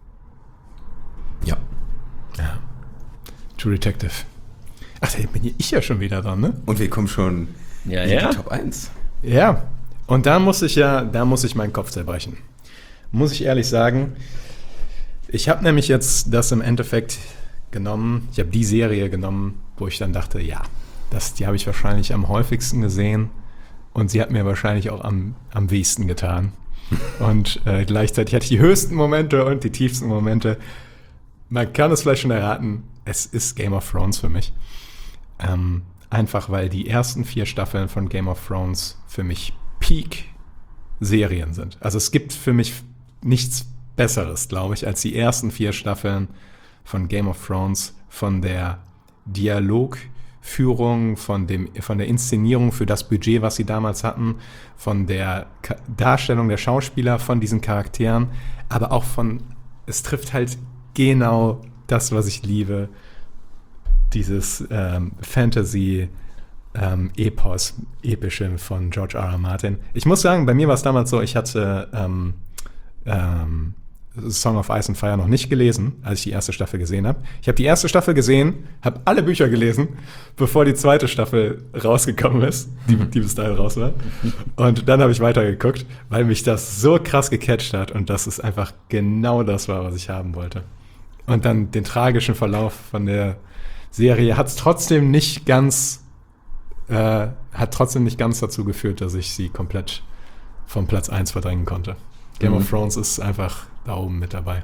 Speaker 5: Ja.
Speaker 1: Ja. True Detective. Ach, da bin ich ja schon wieder dran, ne?
Speaker 5: Und wir kommen schon
Speaker 6: Ja,
Speaker 5: in
Speaker 6: ja.
Speaker 5: die Top eins.
Speaker 1: Ja. Und da muss ich ja, da muss ich meinen Kopf zerbrechen. Muss ich ehrlich sagen. Ich habe nämlich jetzt das im Endeffekt genommen, ich habe die Serie genommen, wo ich dann dachte, ja, das, die habe ich wahrscheinlich am häufigsten gesehen und sie hat mir wahrscheinlich auch am, am wenigsten getan. Und äh, gleichzeitig hatte ich die höchsten Momente und die tiefsten Momente. Man kann es vielleicht schon erraten, es ist Game of Thrones für mich. Ähm, einfach weil die ersten vier Staffeln von Game of Thrones für mich Peak-Serien sind. Also es gibt für mich nichts Besseres, glaube ich, als die ersten vier Staffeln von Game of Thrones, von der Dialogführung, von dem, von der Inszenierung für das Budget, was sie damals hatten, von der Ka- Darstellung der Schauspieler, von diesen Charakteren, aber auch von, es trifft halt genau das, was ich liebe, dieses ähm, Fantasy ähm, Epos, epische von George R. R. Martin. Ich muss sagen, bei mir war es damals so, ich hatte ähm, ähm, Song of Ice and Fire noch nicht gelesen, als ich die erste Staffel gesehen habe. Ich habe die erste Staffel gesehen, habe alle Bücher gelesen, bevor die zweite Staffel rausgekommen ist, die, die bis dahin raus war. Und dann habe ich weitergeguckt, weil mich das so krass gecatcht hat und das ist einfach genau das war, was ich haben wollte. Und dann den tragischen Verlauf von der Serie hat es trotzdem nicht ganz, äh, hat trotzdem nicht ganz dazu geführt, dass ich sie komplett vom Platz eins verdrängen konnte. Game mhm. of Thrones ist einfach da oben mit dabei.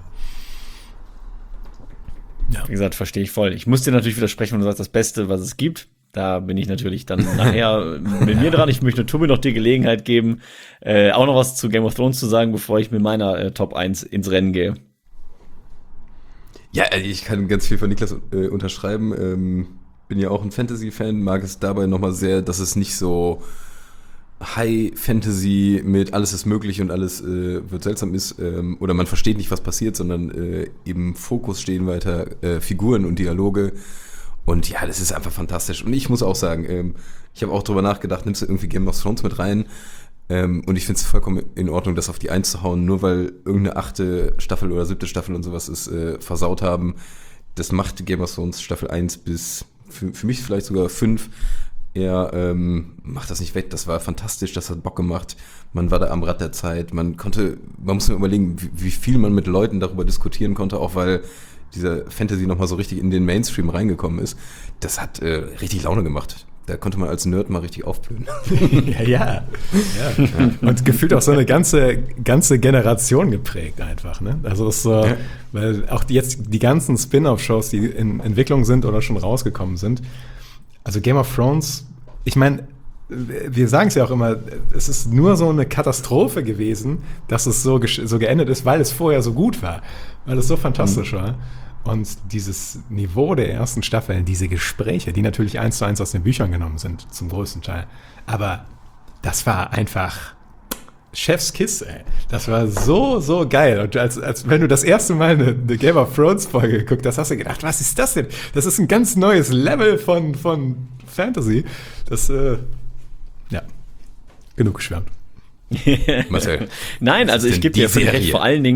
Speaker 1: Ja.
Speaker 6: Wie gesagt, verstehe ich voll. Ich muss dir natürlich widersprechen, wenn du sagst, das Beste, was es gibt. Da bin ich natürlich dann nachher mit mir dran. Ich möchte Tobi noch die Gelegenheit geben, äh, auch noch was zu Game of Thrones zu sagen, bevor ich mit meiner äh, Top eins ins Rennen gehe.
Speaker 5: Ja, ich kann ganz viel von Niklas äh, unterschreiben. Ähm, bin ja auch ein Fantasy-Fan, mag es dabei nochmal sehr, dass es nicht so High-Fantasy mit alles ist möglich und alles äh, wird seltsam ist ähm, oder man versteht nicht, was passiert, sondern äh, im Fokus stehen weiter äh, Figuren und Dialoge und ja, das ist einfach fantastisch. Und ich muss auch sagen, ähm, ich habe auch drüber nachgedacht, nimmst du irgendwie Game of Thrones mit rein? Ähm, und ich finde es vollkommen in Ordnung, das auf die Eins zu hauen, nur weil irgendeine achte Staffel oder siebte Staffel und sowas ist äh, versaut haben. Das macht Game of Thrones Staffel eins bis für, für mich vielleicht sogar fünf. Er ähm, macht das nicht weg, das war fantastisch, das hat Bock gemacht. Man war da am Rad der Zeit, man konnte, man muss mir überlegen, wie, wie viel man mit Leuten darüber diskutieren konnte, auch weil diese Fantasy nochmal so richtig in den Mainstream reingekommen ist. Das hat äh, richtig Laune gemacht. Da konnte man als Nerd mal richtig aufblühen.
Speaker 1: ja, ja, ja. Und gefühlt auch so eine ganze, ganze Generation geprägt einfach. Ne? Also es ist so, ja. Weil auch die, jetzt die ganzen Spin-off-Shows, die in Entwicklung sind oder schon rausgekommen sind. Also Game of Thrones, ich meine, wir sagen es ja auch immer, es ist nur so eine Katastrophe gewesen, dass es so, gesch- so geendet ist, weil es vorher so gut war, weil es so fantastisch mhm. war. Und dieses Niveau der ersten Staffeln, diese Gespräche, die natürlich eins zu eins aus den Büchern genommen sind, zum größten Teil. Aber das war einfach Chef's Kiss, ey. Das war so, so geil. Und als, als wenn du das erste Mal eine, eine Game of Thrones Folge geguckt hast, hast du gedacht, was ist das denn? Das ist ein ganz neues Level von, von Fantasy. Das, äh, ja, genug geschwärmt.
Speaker 5: Marcel.
Speaker 6: Nein, also ich gebe dir völlig recht, vor allen Dingen,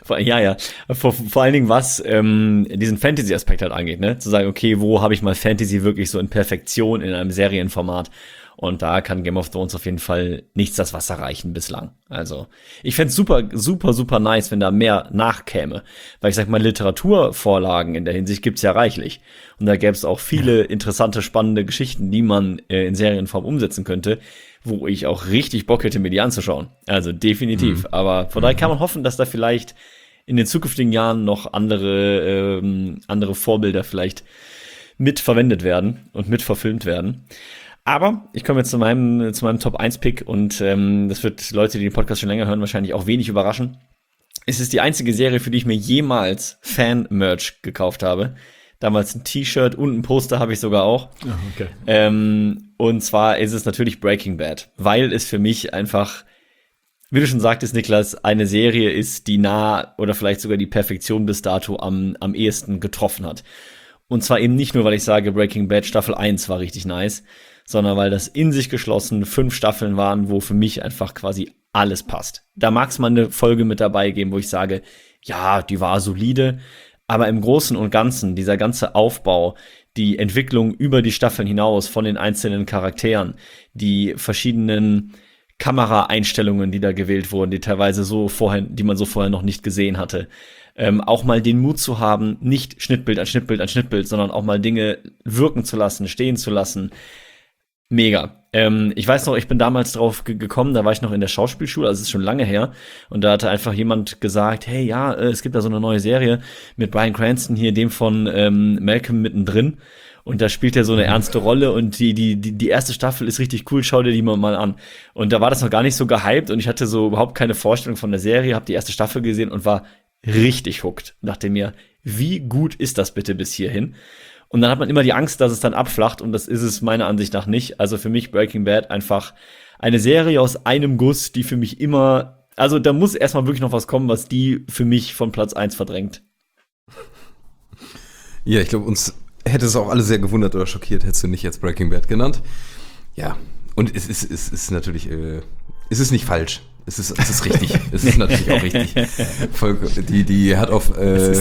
Speaker 6: Vor, ja, ja. Vor, vor allen Dingen, was ähm, diesen Fantasy-Aspekt halt angeht, ne? Zu sagen, okay, wo habe ich mal Fantasy wirklich so in Perfektion in einem Serienformat? Und da kann Game of Thrones auf jeden Fall nichts das Wasser reichen bislang. Also, ich fänd's super, super, super nice, wenn da mehr nachkäme. Weil ich sag mal, Literaturvorlagen in der Hinsicht gibt's ja reichlich. Und da gäbe es auch viele interessante, spannende Geschichten, die man äh, in Serienform umsetzen könnte, wo ich auch richtig Bock hätte, mir die anzuschauen. Also definitiv. Mhm. Aber von daher kann man hoffen, dass da vielleicht in den zukünftigen Jahren noch andere, ähm, andere Vorbilder vielleicht mit verwendet werden und mit verfilmt werden. Aber ich komme jetzt zu meinem, zu meinem Top eins Pick und ähm, das wird Leute, die den Podcast schon länger hören, wahrscheinlich auch wenig überraschen. Es ist die einzige Serie, für die ich mir jemals Fan-Merch gekauft habe. Damals ein T-Shirt und ein Poster habe ich sogar auch. Oh, okay. ähm, und zwar ist es natürlich Breaking Bad, weil es für mich einfach, wie du schon sagtest, Niklas, eine Serie ist, die nah oder vielleicht sogar die Perfektion bis dato am, am ehesten getroffen hat. Und zwar eben nicht nur, weil ich sage, Breaking Bad Staffel eins war richtig nice, sondern weil das in sich geschlossen fünf Staffeln waren, wo für mich einfach quasi alles passt. Da mag es mal eine Folge mit dabei geben, wo ich sage, ja, die war solide, aber im Großen und Ganzen, dieser ganze Aufbau, die Entwicklung über die Staffeln hinaus von den einzelnen Charakteren, die verschiedenen Kameraeinstellungen, die da gewählt wurden, die teilweise so vorher, die man so vorher noch nicht gesehen hatte, ähm, auch mal den Mut zu haben, nicht Schnittbild an Schnittbild an Schnittbild, sondern auch mal Dinge wirken zu lassen, stehen zu lassen. Mega. Ähm, ich weiß noch, ich bin damals drauf ge- gekommen, da war ich noch in der Schauspielschule, also es ist schon lange her, und da hatte einfach jemand gesagt, hey, ja, äh, es gibt da so eine neue Serie mit Bryan Cranston hier, dem von ähm, Malcolm mittendrin, und da spielt er so eine ernste Rolle, und die die die die erste Staffel ist richtig cool, schau dir die mal, mal an. Und da war das noch gar nicht so gehypt, und ich hatte so überhaupt keine Vorstellung von der Serie, habe die erste Staffel gesehen und war richtig hooked. Dachte mir, wie gut ist das bitte bis hierhin? Und dann hat man immer die Angst, dass es dann abflacht, und das ist es meiner Ansicht nach nicht. Also für mich Breaking Bad einfach eine Serie aus einem Guss, die für mich immer, also da muss erstmal wirklich noch was kommen, was die für mich von Platz eins verdrängt.
Speaker 5: Ja, ich glaube, uns hätte es auch alle sehr gewundert oder schockiert, hättest du nicht jetzt Breaking Bad genannt. Ja, und es ist, es ist natürlich, äh, es ist nicht falsch. Es ist, es ist richtig. Es ist natürlich auch richtig. Voll, die, die hat auf, äh,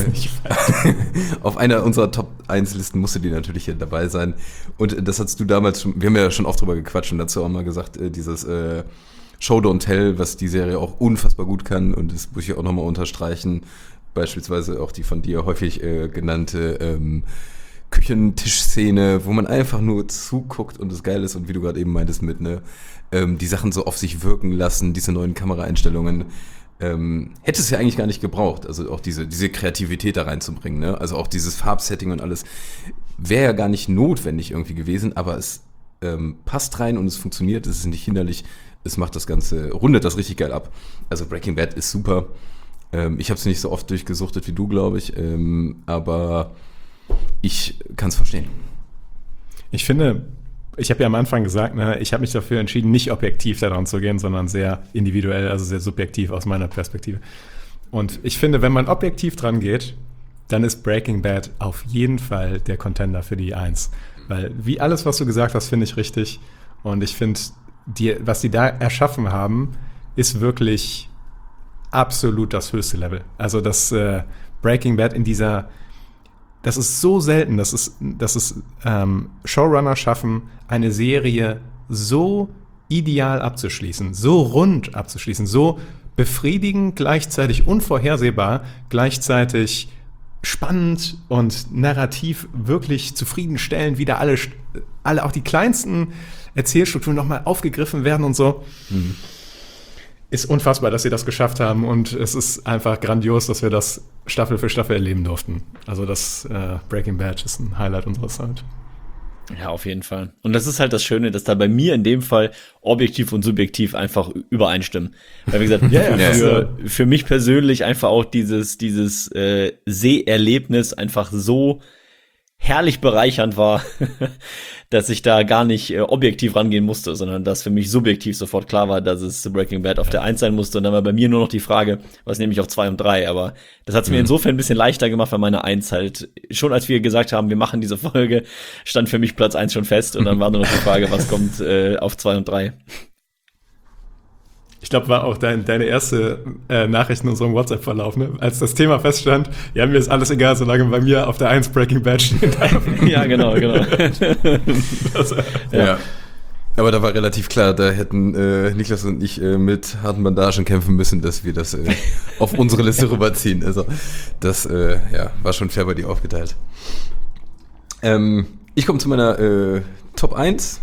Speaker 5: auf einer unserer Top eins Listen musste die natürlich hier dabei sein. Und das hast du damals schon, wir haben ja schon oft drüber gequatscht und dazu auch mal gesagt, äh, dieses äh, Show Don't Tell, was die Serie auch unfassbar gut kann, und das muss ich auch nochmal unterstreichen. Beispielsweise auch die von dir häufig äh, genannte ähm, Küchentischszene, wo man einfach nur zuguckt und es geil ist, und wie du gerade eben meintest mit, ne, ähm, die Sachen so auf sich wirken lassen, diese neuen Kameraeinstellungen, ähm, hätte es ja eigentlich gar nicht gebraucht, also auch diese, diese Kreativität da reinzubringen, ne, also auch dieses Farbsetting und alles, wäre ja gar nicht notwendig irgendwie gewesen, aber es ähm, passt rein und es funktioniert, es ist nicht hinderlich, es macht das Ganze, rundet das richtig geil ab. Also Breaking Bad ist super, ähm, ich habe es nicht so oft durchgesuchtet wie du, glaube ich, ähm, aber ich kann es verstehen.
Speaker 1: Ich finde, ich habe ja am Anfang gesagt, ne, ich habe mich dafür entschieden, nicht objektiv daran zu gehen, sondern sehr individuell, also sehr subjektiv aus meiner Perspektive. Und ich finde, wenn man objektiv dran geht, dann ist Breaking Bad auf jeden Fall der Contender für die Eins. Weil wie alles, was du gesagt hast, finde ich richtig. Und ich finde, die, was die da erschaffen haben, ist wirklich absolut das höchste Level. Also das äh, Breaking Bad in dieser, das ist so selten, dass es, dass es ähm, Showrunner schaffen, eine Serie so ideal abzuschließen, so rund abzuschließen, so befriedigend, gleichzeitig unvorhersehbar, gleichzeitig spannend und narrativ wirklich zufriedenstellend, wieder alle, alle auch die kleinsten Erzählstrukturen nochmal aufgegriffen werden und so. Mhm. Ist unfassbar, dass sie das geschafft haben, und es ist einfach grandios, dass wir das Staffel für Staffel erleben durften. Also das äh, Breaking Bad ist ein Highlight unserer Zeit.
Speaker 6: Ja, auf jeden Fall. Und das ist halt das Schöne, dass da bei mir in dem Fall objektiv und subjektiv einfach übereinstimmen. Weil, wie gesagt,
Speaker 1: ja, ja,
Speaker 6: für, für mich persönlich einfach auch dieses, dieses äh, Seherlebnis einfach so herrlich bereichernd war, dass ich da gar nicht äh, objektiv rangehen musste, sondern dass für mich subjektiv sofort klar war, dass es Breaking Bad auf ja. der eins sein musste. Und dann war bei mir nur noch die Frage, was nehme ich auf zwei und drei. Aber das hat es mhm. mir insofern ein bisschen leichter gemacht, weil meine eins halt, schon als wir gesagt haben, wir machen diese Folge, stand für mich Platz eins schon fest. Und dann war nur noch die Frage, was kommt äh, auf zwei und drei.
Speaker 1: Ich glaube, war auch dein, deine erste äh, Nachricht in unserem WhatsApp-Verlauf, ne? Als das Thema feststand, ja, mir ist alles egal, solange bei mir auf der eins Breaking Bad stehen darf.
Speaker 6: Ja, genau, genau.
Speaker 1: Das, äh,
Speaker 5: Ja. ja. Aber da war relativ klar, da hätten äh, Niklas und ich äh, mit harten Bandagen kämpfen müssen, dass wir das äh, auf unsere Liste rüberziehen. Also das äh, ja, war schon fair bei dir aufgeteilt. Ähm, ich komme zu meiner äh, Top eins.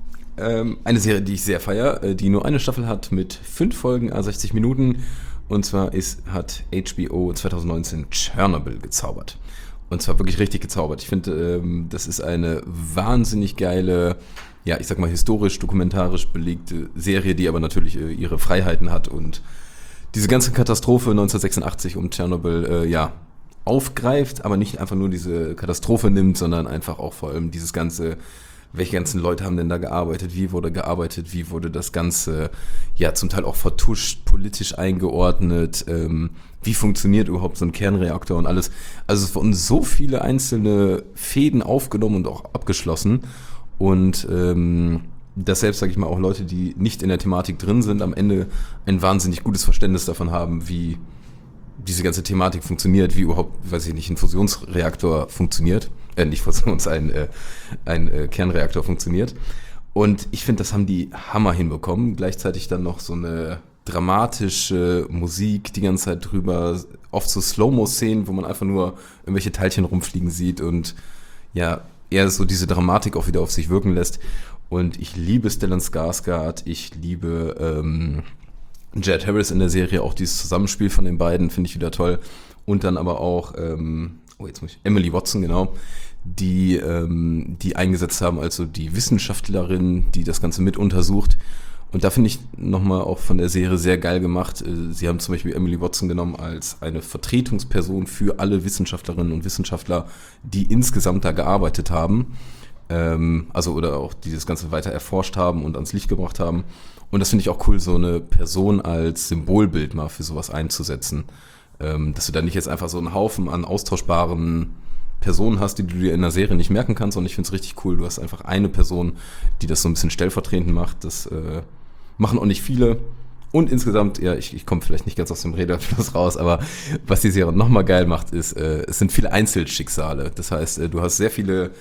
Speaker 5: Ähm, eine Serie, die ich sehr feiere, äh, die nur eine Staffel hat mit fünf Folgen, à sechzig Minuten. Und zwar ist, hat H B O zwanzig neunzehn Chernobyl gezaubert. Und zwar wirklich richtig gezaubert. Ich finde, ähm, das ist eine wahnsinnig geile, ja, ich sag mal historisch, dokumentarisch belegte Serie, die aber natürlich äh, ihre Freiheiten hat und diese ganze Katastrophe neunzehnhundertsechsundachtzig um Tschernobyl, äh, ja, aufgreift, aber nicht einfach nur diese Katastrophe nimmt, sondern einfach auch vor allem dieses ganze, welche ganzen Leute haben denn da gearbeitet, wie wurde gearbeitet, wie wurde das Ganze, ja, zum Teil auch vertuscht, politisch eingeordnet, ähm, wie funktioniert überhaupt so ein Kernreaktor und alles. Also es wurden so viele einzelne Fäden aufgenommen und auch abgeschlossen. Und ähm, dass selbst, sage ich mal, auch Leute, die nicht in der Thematik drin sind, am Ende ein wahnsinnig gutes Verständnis davon haben, wie diese ganze Thematik funktioniert, wie überhaupt, weiß ich nicht, ein Fusionsreaktor funktioniert. Äh, nicht Fusions, ein, äh, ein äh, Kernreaktor funktioniert. Und ich finde, das haben die Hammer hinbekommen. Gleichzeitig dann noch so eine dramatische Musik die ganze Zeit drüber. Oft so Slow-Mo-Szenen, wo man einfach nur irgendwelche Teilchen rumfliegen sieht und ja, eher so diese Dramatik auch wieder auf sich wirken lässt. Und ich liebe Stellan Skarsgård, ich liebe ähm, Jed Harris in der Serie, auch dieses Zusammenspiel von den beiden finde ich wieder toll. Und dann aber auch, ähm, oh jetzt muss ich, Emily Watson, genau, die, ähm, die eingesetzt haben, also die Wissenschaftlerin, die das Ganze mit untersucht. Und da finde ich nochmal auch von der Serie sehr geil gemacht. Sie haben zum Beispiel Emily Watson genommen als eine Vertretungsperson für alle Wissenschaftlerinnen und Wissenschaftler, die insgesamt da gearbeitet haben. Ähm, also oder auch dieses Ganze weiter erforscht haben und ans Licht gebracht haben. Und das finde ich auch cool, so eine Person als Symbolbild mal für sowas einzusetzen. Ähm, dass du da nicht jetzt einfach so einen Haufen an austauschbaren Personen hast, die du dir in der Serie nicht merken kannst. Und ich finde es richtig cool, du hast einfach eine Person, die das so ein bisschen stellvertretend macht. Das äh, machen auch nicht viele. Und insgesamt, ja, ich, ich komme vielleicht nicht ganz aus dem Redefluss raus, aber was die Serie nochmal geil macht, ist, äh, es sind viele Einzelschicksale. Das heißt, äh, du hast sehr viele,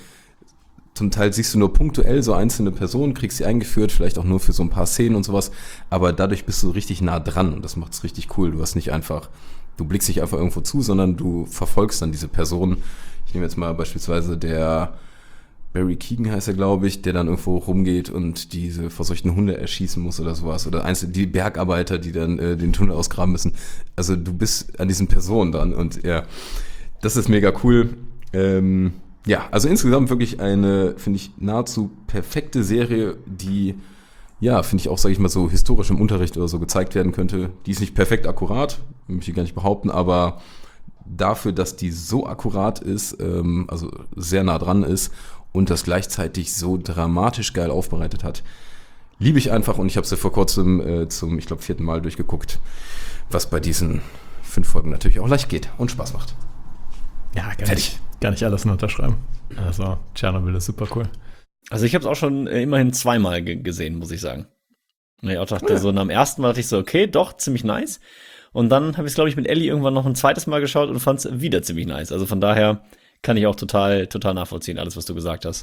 Speaker 5: zum Teil siehst du nur punktuell so einzelne Personen, kriegst sie eingeführt, vielleicht auch nur für so ein paar Szenen und sowas, aber dadurch bist du richtig nah dran und das macht es richtig cool. Du hast nicht einfach, du blickst nicht einfach irgendwo zu, sondern du verfolgst dann diese Person. Ich nehme jetzt mal beispielsweise der Barry Keoghan heißt er, glaube ich, der dann irgendwo rumgeht und diese verseuchten Hunde erschießen muss oder sowas. Oder einzelne, die Bergarbeiter, die dann äh, den Tunnel ausgraben müssen. Also du bist an diesen Personen dran und ja, das ist mega cool. Ähm, ja, also insgesamt wirklich eine, finde ich, nahezu perfekte Serie, die, ja, finde ich auch, sage ich mal, so historisch im Unterricht oder so gezeigt werden könnte. Die ist nicht perfekt akkurat, möchte ich gar nicht behaupten, aber dafür, dass die so akkurat ist, ähm, also sehr nah dran ist und das gleichzeitig so dramatisch geil aufbereitet hat, liebe ich einfach. Und ich habe sie vor kurzem äh, zum, ich glaube, vierten Mal durchgeguckt, was bei diesen fünf Folgen natürlich auch leicht geht und Spaß macht.
Speaker 1: Ja, gar nicht, gar nicht alles nur unterschreiben. Also Chernobyl ist super cool.
Speaker 6: Also ich habe es auch schon äh, immerhin zweimal ge- gesehen, muss ich sagen. Und ich auch dachte, ja. so am ersten Mal dachte ich so, okay, doch, ziemlich nice. Und dann habe ich es, glaube ich, mit Ellie irgendwann noch ein zweites Mal geschaut und fand es wieder ziemlich nice. Also von daher kann ich auch total, total nachvollziehen, alles, was du gesagt hast.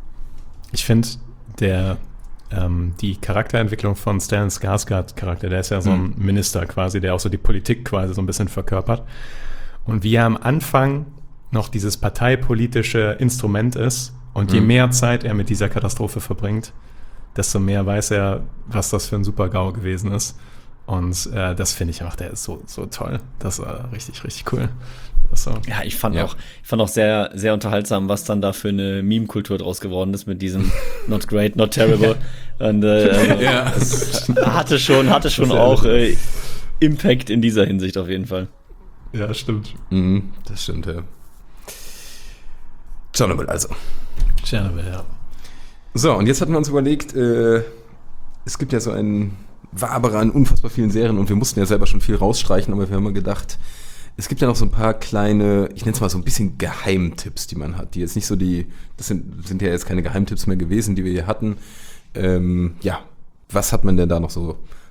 Speaker 1: Ich finde, der ähm, die Charakterentwicklung von Stellan Skarsgård Charakter, der ist ja so ein mhm. Minister quasi, der auch so die Politik quasi so ein bisschen verkörpert. Und wie er am Anfang noch dieses parteipolitische Instrument ist und je mhm. mehr Zeit er mit dieser Katastrophe verbringt, desto mehr weiß er, was das für ein Super-GAU gewesen ist. Und äh, das finde ich auch, der ist so, so toll. Das war richtig, richtig cool. Das so.
Speaker 6: Ja, ich fand
Speaker 5: ja.
Speaker 6: auch, ich fand auch sehr, sehr unterhaltsam, was dann da für eine Meme-Kultur draus geworden ist mit diesem Not great, not terrible. Und äh, also,
Speaker 5: ja.
Speaker 6: es hatte schon, hatte schon auch äh, Impact in dieser Hinsicht auf jeden Fall.
Speaker 1: Ja, stimmt.
Speaker 5: Mhm, das stimmt, ja. Chernobyl also.
Speaker 1: Chernobyl, ja.
Speaker 5: So, und jetzt hatten wir uns überlegt, äh, es gibt ja so einen Waberer an unfassbar vielen Serien und wir mussten ja selber schon viel rausstreichen, aber wir haben mal gedacht, es gibt ja noch so ein paar kleine, ich nenne es mal so ein bisschen Geheimtipps, die man hat, die jetzt nicht so die, das sind, sind ja jetzt keine Geheimtipps mehr gewesen, die wir hier hatten. Ähm, ja, was hat man denn da noch so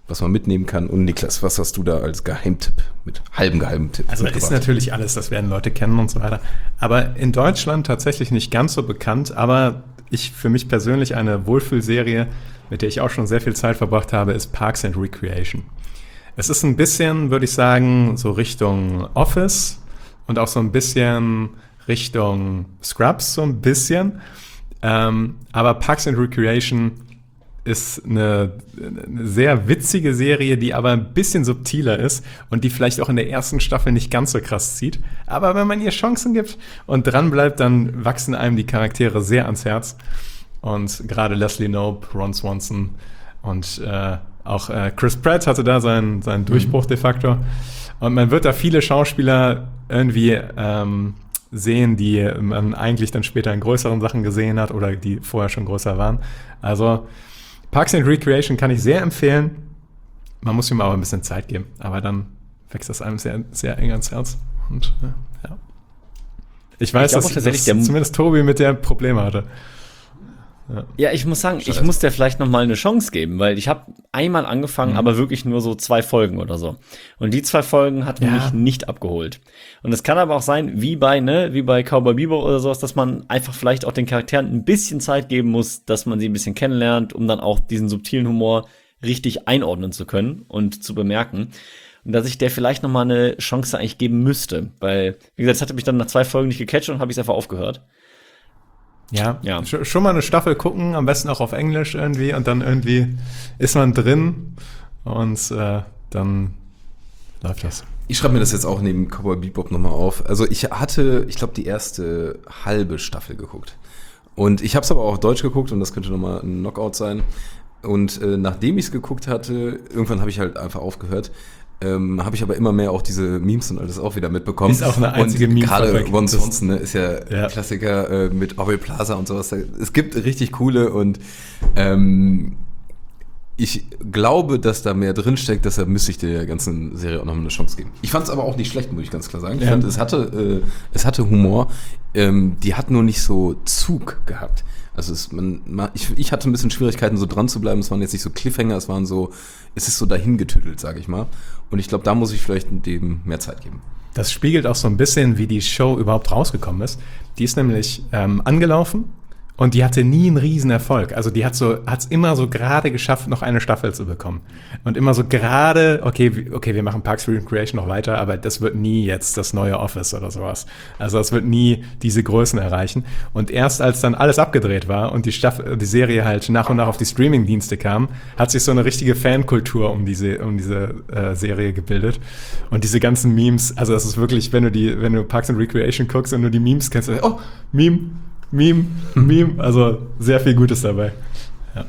Speaker 5: was man mitnehmen kann. Und Niklas, was hast du da als Geheimtipp, mit halbem Geheimtipp?
Speaker 1: Also da ist natürlich alles, das werden Leute kennen und so weiter. Aber in Deutschland tatsächlich nicht ganz so bekannt, aber ich für mich persönlich eine Wohlfühlserie, mit der ich auch schon sehr viel Zeit verbracht habe, ist Parks and Recreation. Es ist ein bisschen, würde ich sagen, so Richtung Office und auch so ein bisschen Richtung Scrubs, so ein bisschen. Ähm, aber Parks and Recreation ist eine, eine sehr witzige Serie, die aber ein bisschen subtiler ist und die vielleicht auch in der ersten Staffel nicht ganz so krass zieht. Aber wenn man ihr Chancen gibt und dran bleibt, dann wachsen einem die Charaktere sehr ans Herz. Und gerade Leslie Knope, Ron Swanson und äh, auch äh, Chris Pratt hatte da seinen, seinen Durchbruch de facto. Und man wird da viele Schauspieler irgendwie ähm, sehen, die man eigentlich dann später in größeren Sachen gesehen hat oder die vorher schon größer waren. Also Parks and Recreation kann ich sehr empfehlen. Man muss ihm aber ein bisschen Zeit geben. Aber dann wächst das einem sehr, sehr eng ans Herz. Und ja. Ich weiß,
Speaker 6: ich
Speaker 1: dass,
Speaker 6: tatsächlich
Speaker 1: dass
Speaker 6: der
Speaker 1: zumindest Tobi mit der Probleme hatte.
Speaker 6: Ja. ja, ich muss sagen, ich muss dir vielleicht noch mal eine Chance geben, weil ich habe einmal angefangen, mhm. aber wirklich nur so zwei Folgen oder so. Und die zwei Folgen hat
Speaker 1: ja.
Speaker 6: mich nicht abgeholt. Und es kann aber auch sein, wie bei ne, wie bei Cowboy Bebop oder sowas, dass man einfach vielleicht auch den Charakteren ein bisschen Zeit geben muss, dass man sie ein bisschen kennenlernt, um dann auch diesen subtilen Humor richtig einordnen zu können und zu bemerken. Und dass ich der vielleicht noch mal eine Chance eigentlich geben müsste, weil wie gesagt, es hatte mich dann nach zwei Folgen nicht gecatcht und habe ich es einfach aufgehört.
Speaker 1: Ja, ja. Sch- schon mal eine Staffel gucken, am besten auch auf Englisch irgendwie und dann irgendwie ist man drin und äh, dann läuft das.
Speaker 5: Ich schreibe mir das jetzt auch neben Cowboy Bebop nochmal auf. Also ich hatte, ich glaube, die erste halbe Staffel geguckt. Und ich habe es aber auch auf Deutsch geguckt und das könnte nochmal ein Knockout sein. Und äh, nachdem ich es geguckt hatte, irgendwann habe ich halt einfach aufgehört. Ähm, habe ich aber immer mehr auch diese Memes und alles auch wieder mitbekommen.
Speaker 1: Ist auch eine einzige
Speaker 5: und
Speaker 1: Meme.
Speaker 5: Gerade Ron Swanson, ne, ist ja,
Speaker 1: ja.
Speaker 5: Klassiker äh, mit Aubrey Plaza und sowas. Es gibt richtig coole und ähm, ich glaube, dass da mehr drinsteckt, deshalb müsste ich der ganzen Serie auch noch mal eine Chance geben. Ich fand es aber auch nicht schlecht, muss ich ganz klar sagen. Ich
Speaker 1: ja.
Speaker 5: fand, es hatte, äh, es hatte Humor, ähm, die hat nur nicht so Zug gehabt. Also es, man, man, ich, ich hatte ein bisschen Schwierigkeiten, so dran zu bleiben. Es waren jetzt nicht so Cliffhanger, es waren so, es ist so dahingetüttelt, sage ich mal. Und ich glaube, da muss ich vielleicht dem mehr Zeit geben.
Speaker 1: Das spiegelt auch so ein bisschen, wie die Show überhaupt rausgekommen ist. Die ist nämlich ähm, angelaufen und die hatte nie einen riesen Erfolg. Also die hat so, hat's immer so gerade geschafft, noch eine Staffel zu bekommen. Und immer so gerade, okay, okay, wir machen Parks and Recreation noch weiter, aber das wird nie jetzt das neue Office oder sowas. Also das wird nie diese Größen erreichen. Und erst als dann alles abgedreht war und die Staffel, die Serie halt nach und nach auf die Streaming-Dienste kam, hat sich so eine richtige Fankultur um diese, um diese äh, Serie gebildet. Und diese ganzen Memes, also das ist wirklich, wenn du die, wenn du Parks and Recreation guckst und du die Memes kennst, oh, Meme, Meme, Meme, also sehr viel Gutes dabei. Ja,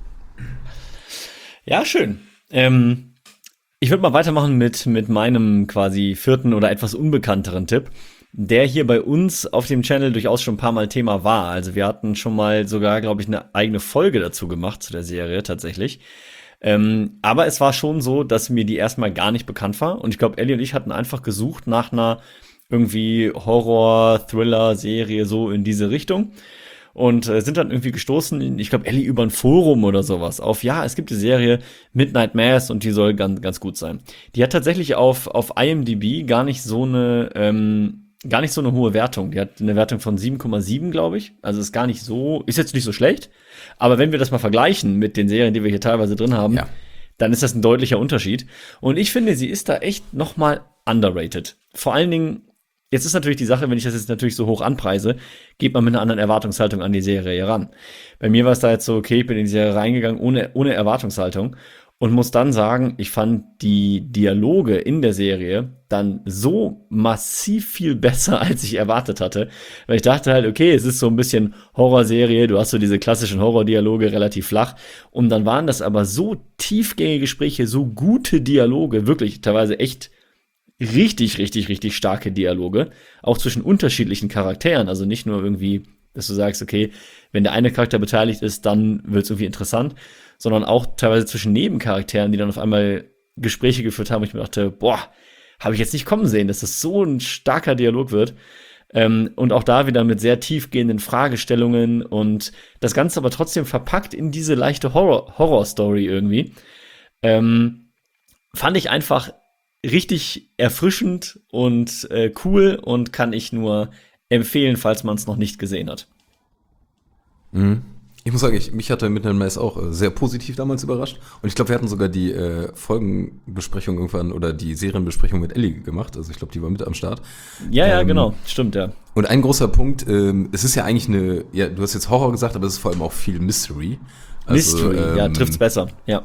Speaker 6: ja schön. Ähm, ich würde mal weitermachen mit, mit meinem quasi vierten oder etwas unbekannteren Tipp, der hier bei uns auf dem Channel durchaus schon ein paar Mal Thema war. Also wir hatten schon mal sogar, glaube ich, eine eigene Folge dazu gemacht, zu der Serie tatsächlich. Ähm, aber es war schon so, dass mir die erstmal gar nicht bekannt war. Und ich glaube, Ellie und ich hatten einfach gesucht nach einer irgendwie Horror-Thriller-Serie so in diese Richtung und äh, sind dann irgendwie gestoßen, in, ich glaube, Ellie über ein Forum oder sowas, auf, ja, es gibt die Serie Midnight Mass und die soll ganz, ganz gut sein. Die hat tatsächlich auf, auf I M D B gar nicht so eine, ähm, gar nicht so eine hohe Wertung. Die hat eine Wertung von sieben Komma sieben, glaube ich. Also ist gar nicht so, ist jetzt nicht so schlecht. Aber wenn wir das mal vergleichen mit den Serien, die wir hier teilweise drin haben, ja. dann ist das ein deutlicher Unterschied. Und ich finde, sie ist da echt noch mal underrated. Vor allen Dingen, jetzt ist natürlich die Sache, wenn ich das jetzt natürlich so hoch anpreise, geht man mit einer anderen Erwartungshaltung an die Serie ran. Bei mir war es da jetzt so, okay, ich bin in die Serie reingegangen ohne, ohne Erwartungshaltung und muss dann sagen, ich fand die Dialoge in der Serie dann so massiv viel besser, als ich erwartet hatte. Weil ich dachte halt, okay, es ist so ein bisschen Horrorserie, du hast so diese klassischen Horrordialoge relativ flach. Und dann waren das aber so tiefgängige Gespräche, so gute Dialoge, wirklich teilweise echt richtig, richtig, richtig starke Dialoge, auch zwischen unterschiedlichen Charakteren, also nicht nur irgendwie, dass du sagst, okay, wenn der eine Charakter beteiligt ist, dann wird es irgendwie interessant, sondern auch teilweise zwischen Nebencharakteren, die dann auf einmal Gespräche geführt haben, wo ich mir dachte, boah, habe ich jetzt nicht kommen sehen, dass das so ein starker Dialog wird. Ähm, und auch da wieder mit sehr tiefgehenden Fragestellungen und das Ganze aber trotzdem verpackt in diese leichte Horror- Horror-Story irgendwie. Ähm, fand ich einfach richtig erfrischend und äh, cool und kann ich nur empfehlen, falls man es noch nicht gesehen hat.
Speaker 5: Mhm. Ich muss sagen, ich, mich hatte Midnight Mass auch äh, sehr positiv damals überrascht. Und ich glaube, wir hatten sogar die äh, Folgenbesprechung irgendwann oder die Serienbesprechung mit Ellie gemacht. Also ich glaube, die war mit am Start.
Speaker 6: Ja, ja,
Speaker 5: Ähm,
Speaker 6: genau. Stimmt, ja.
Speaker 5: Und ein großer Punkt, ähm, es ist ja eigentlich eine, ja, du hast jetzt Horror gesagt, aber es ist vor allem auch viel Mystery. Also,
Speaker 6: Mystery, ja,
Speaker 5: ähm,
Speaker 6: trifft's besser. Ja.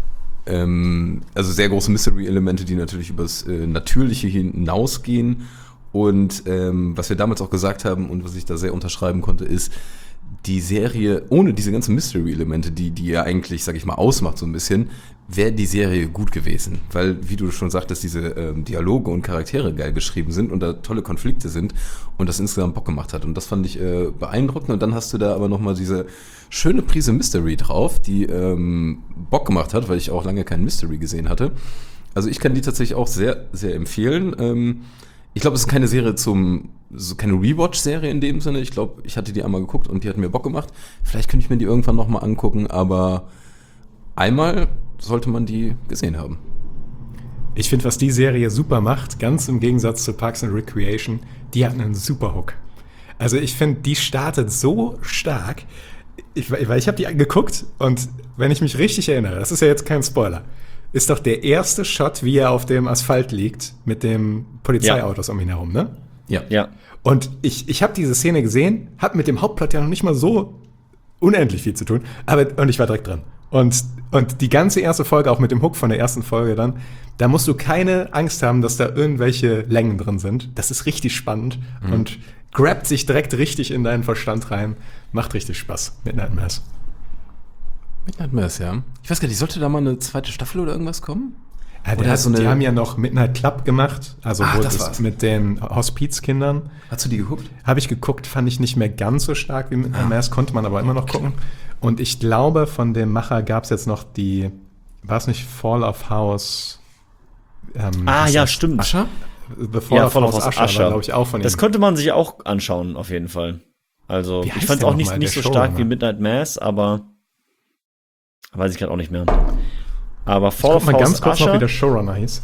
Speaker 5: Ähm, also sehr große Mystery-Elemente, die natürlich übers äh, Natürliche hinausgehen. Und ähm, was wir damals auch gesagt haben und was ich da sehr unterschreiben konnte, ist, die Serie, ohne diese ganzen Mystery-Elemente, die die ja eigentlich, sag ich mal, ausmacht so ein bisschen, wäre die Serie gut gewesen. Weil, wie du schon sagtest, diese ähm, Dialoge und Charaktere geil geschrieben sind und da tolle Konflikte sind und das insgesamt Bock gemacht hat. Und das fand ich äh, beeindruckend. Und dann hast du da aber nochmal diese schöne Prise Mystery drauf, die ähm, Bock gemacht hat, weil ich auch lange kein Mystery gesehen hatte. Also ich kann die tatsächlich auch sehr, sehr empfehlen. Ähm, ich glaube, es ist keine Serie zum, so keine Rewatch-Serie in dem Sinne. Ich glaube, ich hatte die einmal geguckt und die hat mir Bock gemacht. Vielleicht könnte ich mir die irgendwann nochmal angucken, aber einmal sollte man die gesehen haben.
Speaker 1: Ich finde, was die Serie super macht, ganz im Gegensatz zu Parks and Recreation, die hat einen super Hook. Also ich finde, die startet so stark, ich, weil ich habe die geguckt und wenn ich mich richtig erinnere, das ist ja jetzt kein Spoiler, ist doch der erste Shot, wie er auf dem Asphalt liegt, mit dem Polizeiautos ja. um ihn herum, ne?
Speaker 5: Ja.
Speaker 6: Ja.
Speaker 1: Und ich, ich habe diese Szene gesehen, habe mit dem Hauptplot ja noch nicht mal so unendlich viel zu tun, aber und ich war direkt dran. Und, und die ganze erste Folge, auch mit dem Hook von der ersten Folge dann, da musst du keine Angst haben, dass da irgendwelche Längen drin sind. Das ist richtig spannend mhm. und grabt sich direkt richtig in deinen Verstand rein. Macht richtig Spaß. Midnight Mass.
Speaker 5: Midnight Mass, ja. Ich weiß gar nicht, sollte da mal eine zweite Staffel oder irgendwas kommen?
Speaker 1: Ja, der hat, so eine, die haben ja noch Midnight Club gemacht, also
Speaker 5: ah,
Speaker 1: wo
Speaker 5: das
Speaker 1: das mit den Hospizkindern.
Speaker 5: Hast du die geguckt?
Speaker 1: Habe ich geguckt, fand ich nicht mehr ganz so stark wie Midnight
Speaker 5: ah.
Speaker 1: Mass, konnte man aber immer noch gucken. Und ich glaube, von dem Macher gab es jetzt noch die, war es nicht Fall of House?
Speaker 6: Ähm, ah, ja, das? stimmt.
Speaker 5: Ascher?
Speaker 1: The Fall
Speaker 6: ja,
Speaker 1: of
Speaker 6: Fall
Speaker 1: House
Speaker 6: of
Speaker 1: Usher,
Speaker 6: Usher.
Speaker 1: war, glaube ich, auch von ihm.
Speaker 6: Das könnte man sich auch anschauen, auf jeden Fall. Also, ich fand es auch nicht, nicht so stark wie Midnight Mass, aber weiß ich gerade auch nicht mehr. Aber Fall of House
Speaker 1: ganz kurz
Speaker 6: Usher
Speaker 1: noch, wie der Showrunner hieß.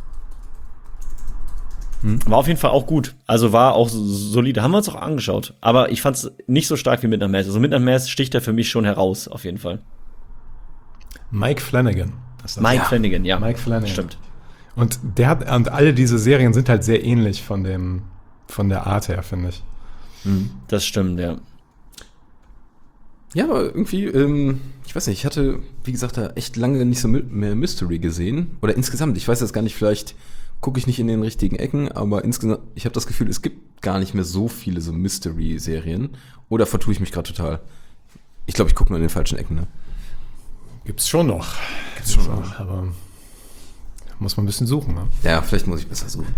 Speaker 6: Hm. War auf jeden Fall auch gut. Also war auch solide. Haben wir uns auch angeschaut. Aber ich fand es nicht so stark wie Midnight Mass. Also Midnight Mass sticht da für mich schon heraus, auf jeden Fall.
Speaker 1: Mike Flanagan.
Speaker 6: Das Mike ja. Flanagan, ja.
Speaker 1: Mike Flanagan.
Speaker 6: Stimmt.
Speaker 1: Und der hat, und alle diese Serien sind halt sehr ähnlich von dem, von der Art her, finde ich.
Speaker 6: Mhm. Das stimmt, ja.
Speaker 5: Ja, aber irgendwie, ähm, ich weiß nicht, ich hatte, wie gesagt, da echt lange nicht so mehr Mystery gesehen. Oder insgesamt, ich weiß jetzt gar nicht, vielleicht gucke ich nicht in den richtigen Ecken, aber insgesamt, ich habe das Gefühl, es gibt gar nicht mehr so viele so Mystery-Serien. Oder vertue ich mich gerade total? Ich glaube, ich gucke nur in den falschen Ecken, ne?
Speaker 1: Gibt's schon noch.
Speaker 5: Gibt's schon noch.
Speaker 1: Aber muss man ein bisschen suchen, ne?
Speaker 5: Ja, vielleicht muss ich besser suchen.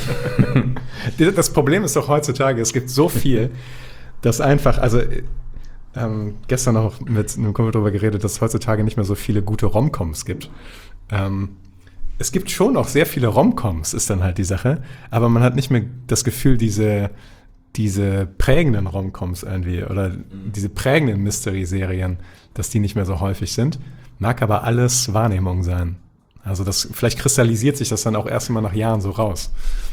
Speaker 1: Das Problem ist doch heutzutage, es gibt so viel, dass einfach, also ähm, gestern noch mit einem Kumpel darüber geredet, dass es heutzutage nicht mehr so viele gute Romcoms gibt. Ähm, es gibt schon noch sehr viele Romcoms, ist dann halt die Sache, aber man hat nicht mehr das Gefühl, diese, diese prägenden Romcoms irgendwie oder diese prägenden Mystery-Serien, dass die nicht mehr so häufig sind. Mag aber alles Wahrnehmung sein. Also das, vielleicht kristallisiert sich das dann auch erst mal nach Jahren so raus.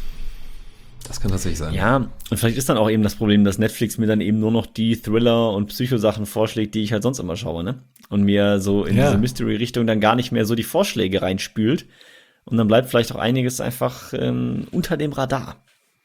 Speaker 5: Das kann tatsächlich sein.
Speaker 6: Ja, und vielleicht ist dann auch eben das Problem, dass Netflix mir dann eben nur noch die Thriller- und Psychosachen vorschlägt, die ich halt sonst immer schaue, ne? Und mir so in ja. diese Mystery-Richtung dann gar nicht mehr so die Vorschläge reinspült. Und dann bleibt vielleicht auch einiges einfach ähm, unter dem Radar.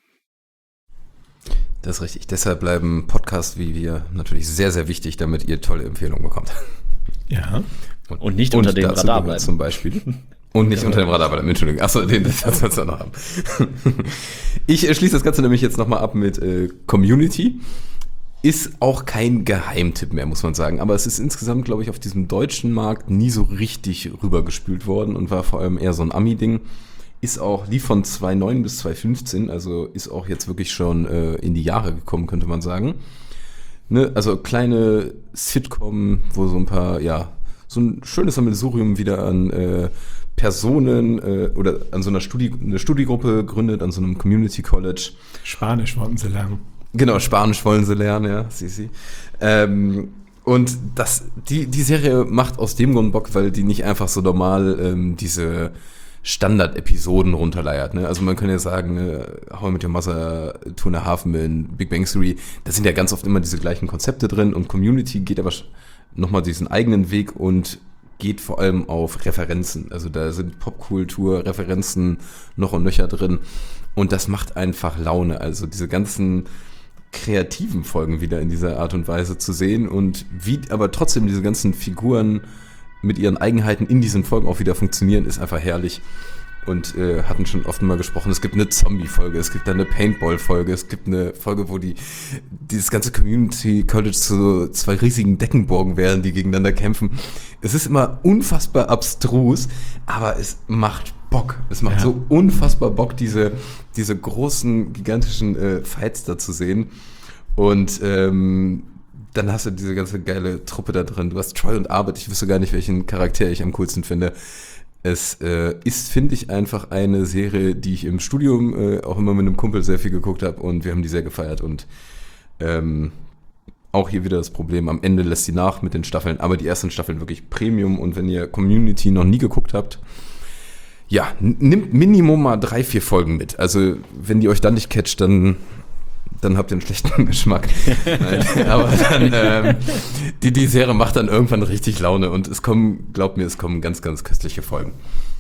Speaker 5: Das ist richtig. Deshalb bleiben Podcasts wie wir natürlich sehr, sehr wichtig, damit ihr tolle Empfehlungen bekommt.
Speaker 1: Ja.
Speaker 6: Und, und nicht unter und dem Radar bleiben.
Speaker 5: Zum Beispiel. Und nicht ja, unter dem Radar bleiben. Entschuldigung. Achso, den das soll es noch haben. Ich äh, schließe das Ganze nämlich jetzt nochmal ab mit äh, Community. Ist auch kein Geheimtipp mehr, muss man sagen. Aber es ist insgesamt, glaube ich, auf diesem deutschen Markt nie so richtig rübergespült worden und war vor allem eher so ein Ami-Ding. Ist auch, lief von zweitausendneun bis zweitausendfünfzehn, also ist auch jetzt wirklich schon äh, in die Jahre gekommen, könnte man sagen. Ne? Also kleine Sitcom, wo so ein paar, ja, so ein schönes Sammelsurium wieder an äh, Personen äh, oder an so einer Studi- eine Studiegruppe gründet, an so einem Community College.
Speaker 1: Spanisch wollten sie lernen.
Speaker 5: Genau, Spanisch wollen sie lernen, ja, sie, sie. Ähm, Und das, die, die Serie macht aus dem Grund Bock, weil die nicht einfach so normal ähm, diese Standard-Episoden runterleiert. Ne? Also man kann ja sagen, ne, How I Met Your Mother, Two and a Half Men, Big Bang Theory, da sind ja ganz oft immer diese gleichen Konzepte drin und Community geht aber nochmal diesen eigenen Weg und geht vor allem auf Referenzen. Also da sind Popkultur, Referenzen noch und nöcher drin und das macht einfach Laune. Also diese ganzen kreativen Folgen wieder in dieser Art und Weise zu sehen und wie aber trotzdem diese ganzen Figuren mit ihren Eigenheiten in diesen Folgen auch wieder funktionieren, ist einfach herrlich. Und äh, hatten schon oft mal gesprochen, es gibt eine Zombie-Folge, es gibt dann eine Paintball-Folge, es gibt eine Folge, wo die dieses ganze Community College zu zwei riesigen Deckenburgen werden, die gegeneinander kämpfen. Es ist immer unfassbar abstrus, aber es macht Bock. Es macht ja. so unfassbar Bock, diese, diese großen, gigantischen äh, Fights da zu sehen. Und ähm, dann hast du diese ganze geile Truppe da drin. Du hast Troy und Arbeit. Ich wüsste gar nicht, welchen Charakter ich am coolsten finde. Es äh, ist, finde ich, einfach eine Serie, die ich im Studium äh, auch immer mit einem Kumpel sehr viel geguckt habe und wir haben die sehr gefeiert. Und ähm, auch hier wieder das Problem, am Ende lässt sie nach mit den Staffeln, aber die ersten Staffeln wirklich Premium. Und wenn ihr Community noch nie geguckt habt, ja, nimmt Minimum mal drei, vier Folgen mit. Also wenn die euch dann nicht catcht, dann, dann habt ihr einen schlechten Geschmack. Nein, aber dann, ähm, die, die Serie macht dann irgendwann richtig Laune und es kommen, glaubt mir, es kommen ganz, ganz köstliche Folgen.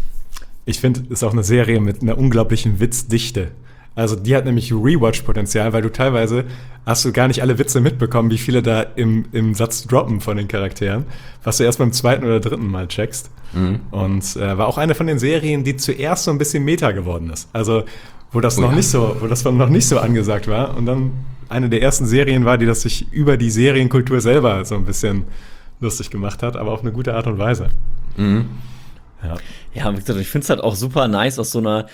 Speaker 1: Ich finde, es ist auch eine Serie mit einer unglaublichen Witzdichte. Also die hat nämlich Rewatch-Potenzial, weil du teilweise hast du gar nicht alle Witze mitbekommen, wie viele da im, im Satz droppen von den Charakteren, was du erst beim zweiten oder dritten Mal checkst. Mhm. Und äh, war auch eine von den Serien, die zuerst so ein bisschen Meta geworden ist. Also wo das oh, noch ja. nicht so, wo das noch nicht so angesagt war und dann eine der ersten Serien war, die das sich über die Serienkultur selber so ein bisschen lustig gemacht hat, aber auf eine gute Art und Weise.
Speaker 5: Mhm.
Speaker 6: Ja, ja, wie gesagt, ich finde es halt auch super nice, aus so einer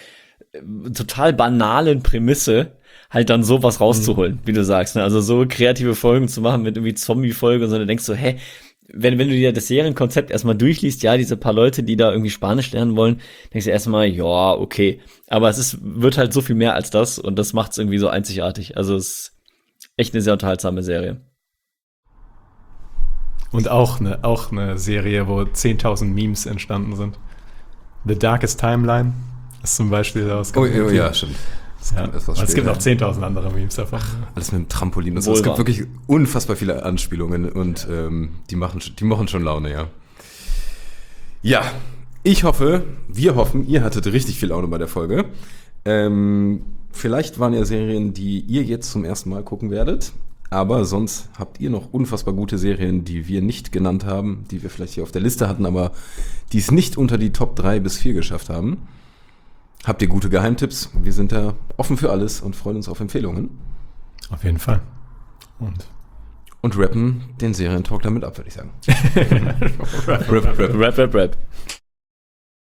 Speaker 6: total banalen Prämisse halt dann sowas rauszuholen, mhm. wie du sagst, ne? Also so kreative Folgen zu machen mit irgendwie Zombie-Folgen und so, dann denkst du, hä, wenn, wenn du dir das Serienkonzept erstmal durchliest, ja, diese paar Leute, die da irgendwie Spanisch lernen wollen, denkst du erstmal, ja, okay. Aber es ist, wird halt so viel mehr als das und das macht es irgendwie so einzigartig. Also es ist echt eine sehr unterhaltsame Serie.
Speaker 1: Und auch eine, auch eine Serie, wo zehntausend Memes entstanden sind. The Darkest Timeline ist zum Beispiel aus.
Speaker 5: Oh, oh ja, stimmt.
Speaker 1: Ja. Es gibt noch zehntausend andere Memes davon.
Speaker 5: Alles mit dem Trampolin. Also, es gibt wirklich unfassbar viele Anspielungen und ähm, die, machen, die machen schon Laune, ja. Ja, ich hoffe, wir hoffen, ihr hattet richtig viel Laune bei der Folge. Ähm, vielleicht waren ja Serien, die ihr jetzt zum ersten Mal gucken werdet. Aber sonst habt ihr noch unfassbar gute Serien, die wir nicht genannt haben, die wir vielleicht hier auf der Liste hatten, aber die es nicht unter die Top drei bis vier geschafft haben. Habt ihr gute Geheimtipps? Wir sind da offen für alles und freuen uns auf Empfehlungen.
Speaker 1: Auf jeden Fall. Und,
Speaker 5: und rappen den Serientalk damit ab, würde ich sagen.
Speaker 6: rap, rap, rap. Rap, rap, rap.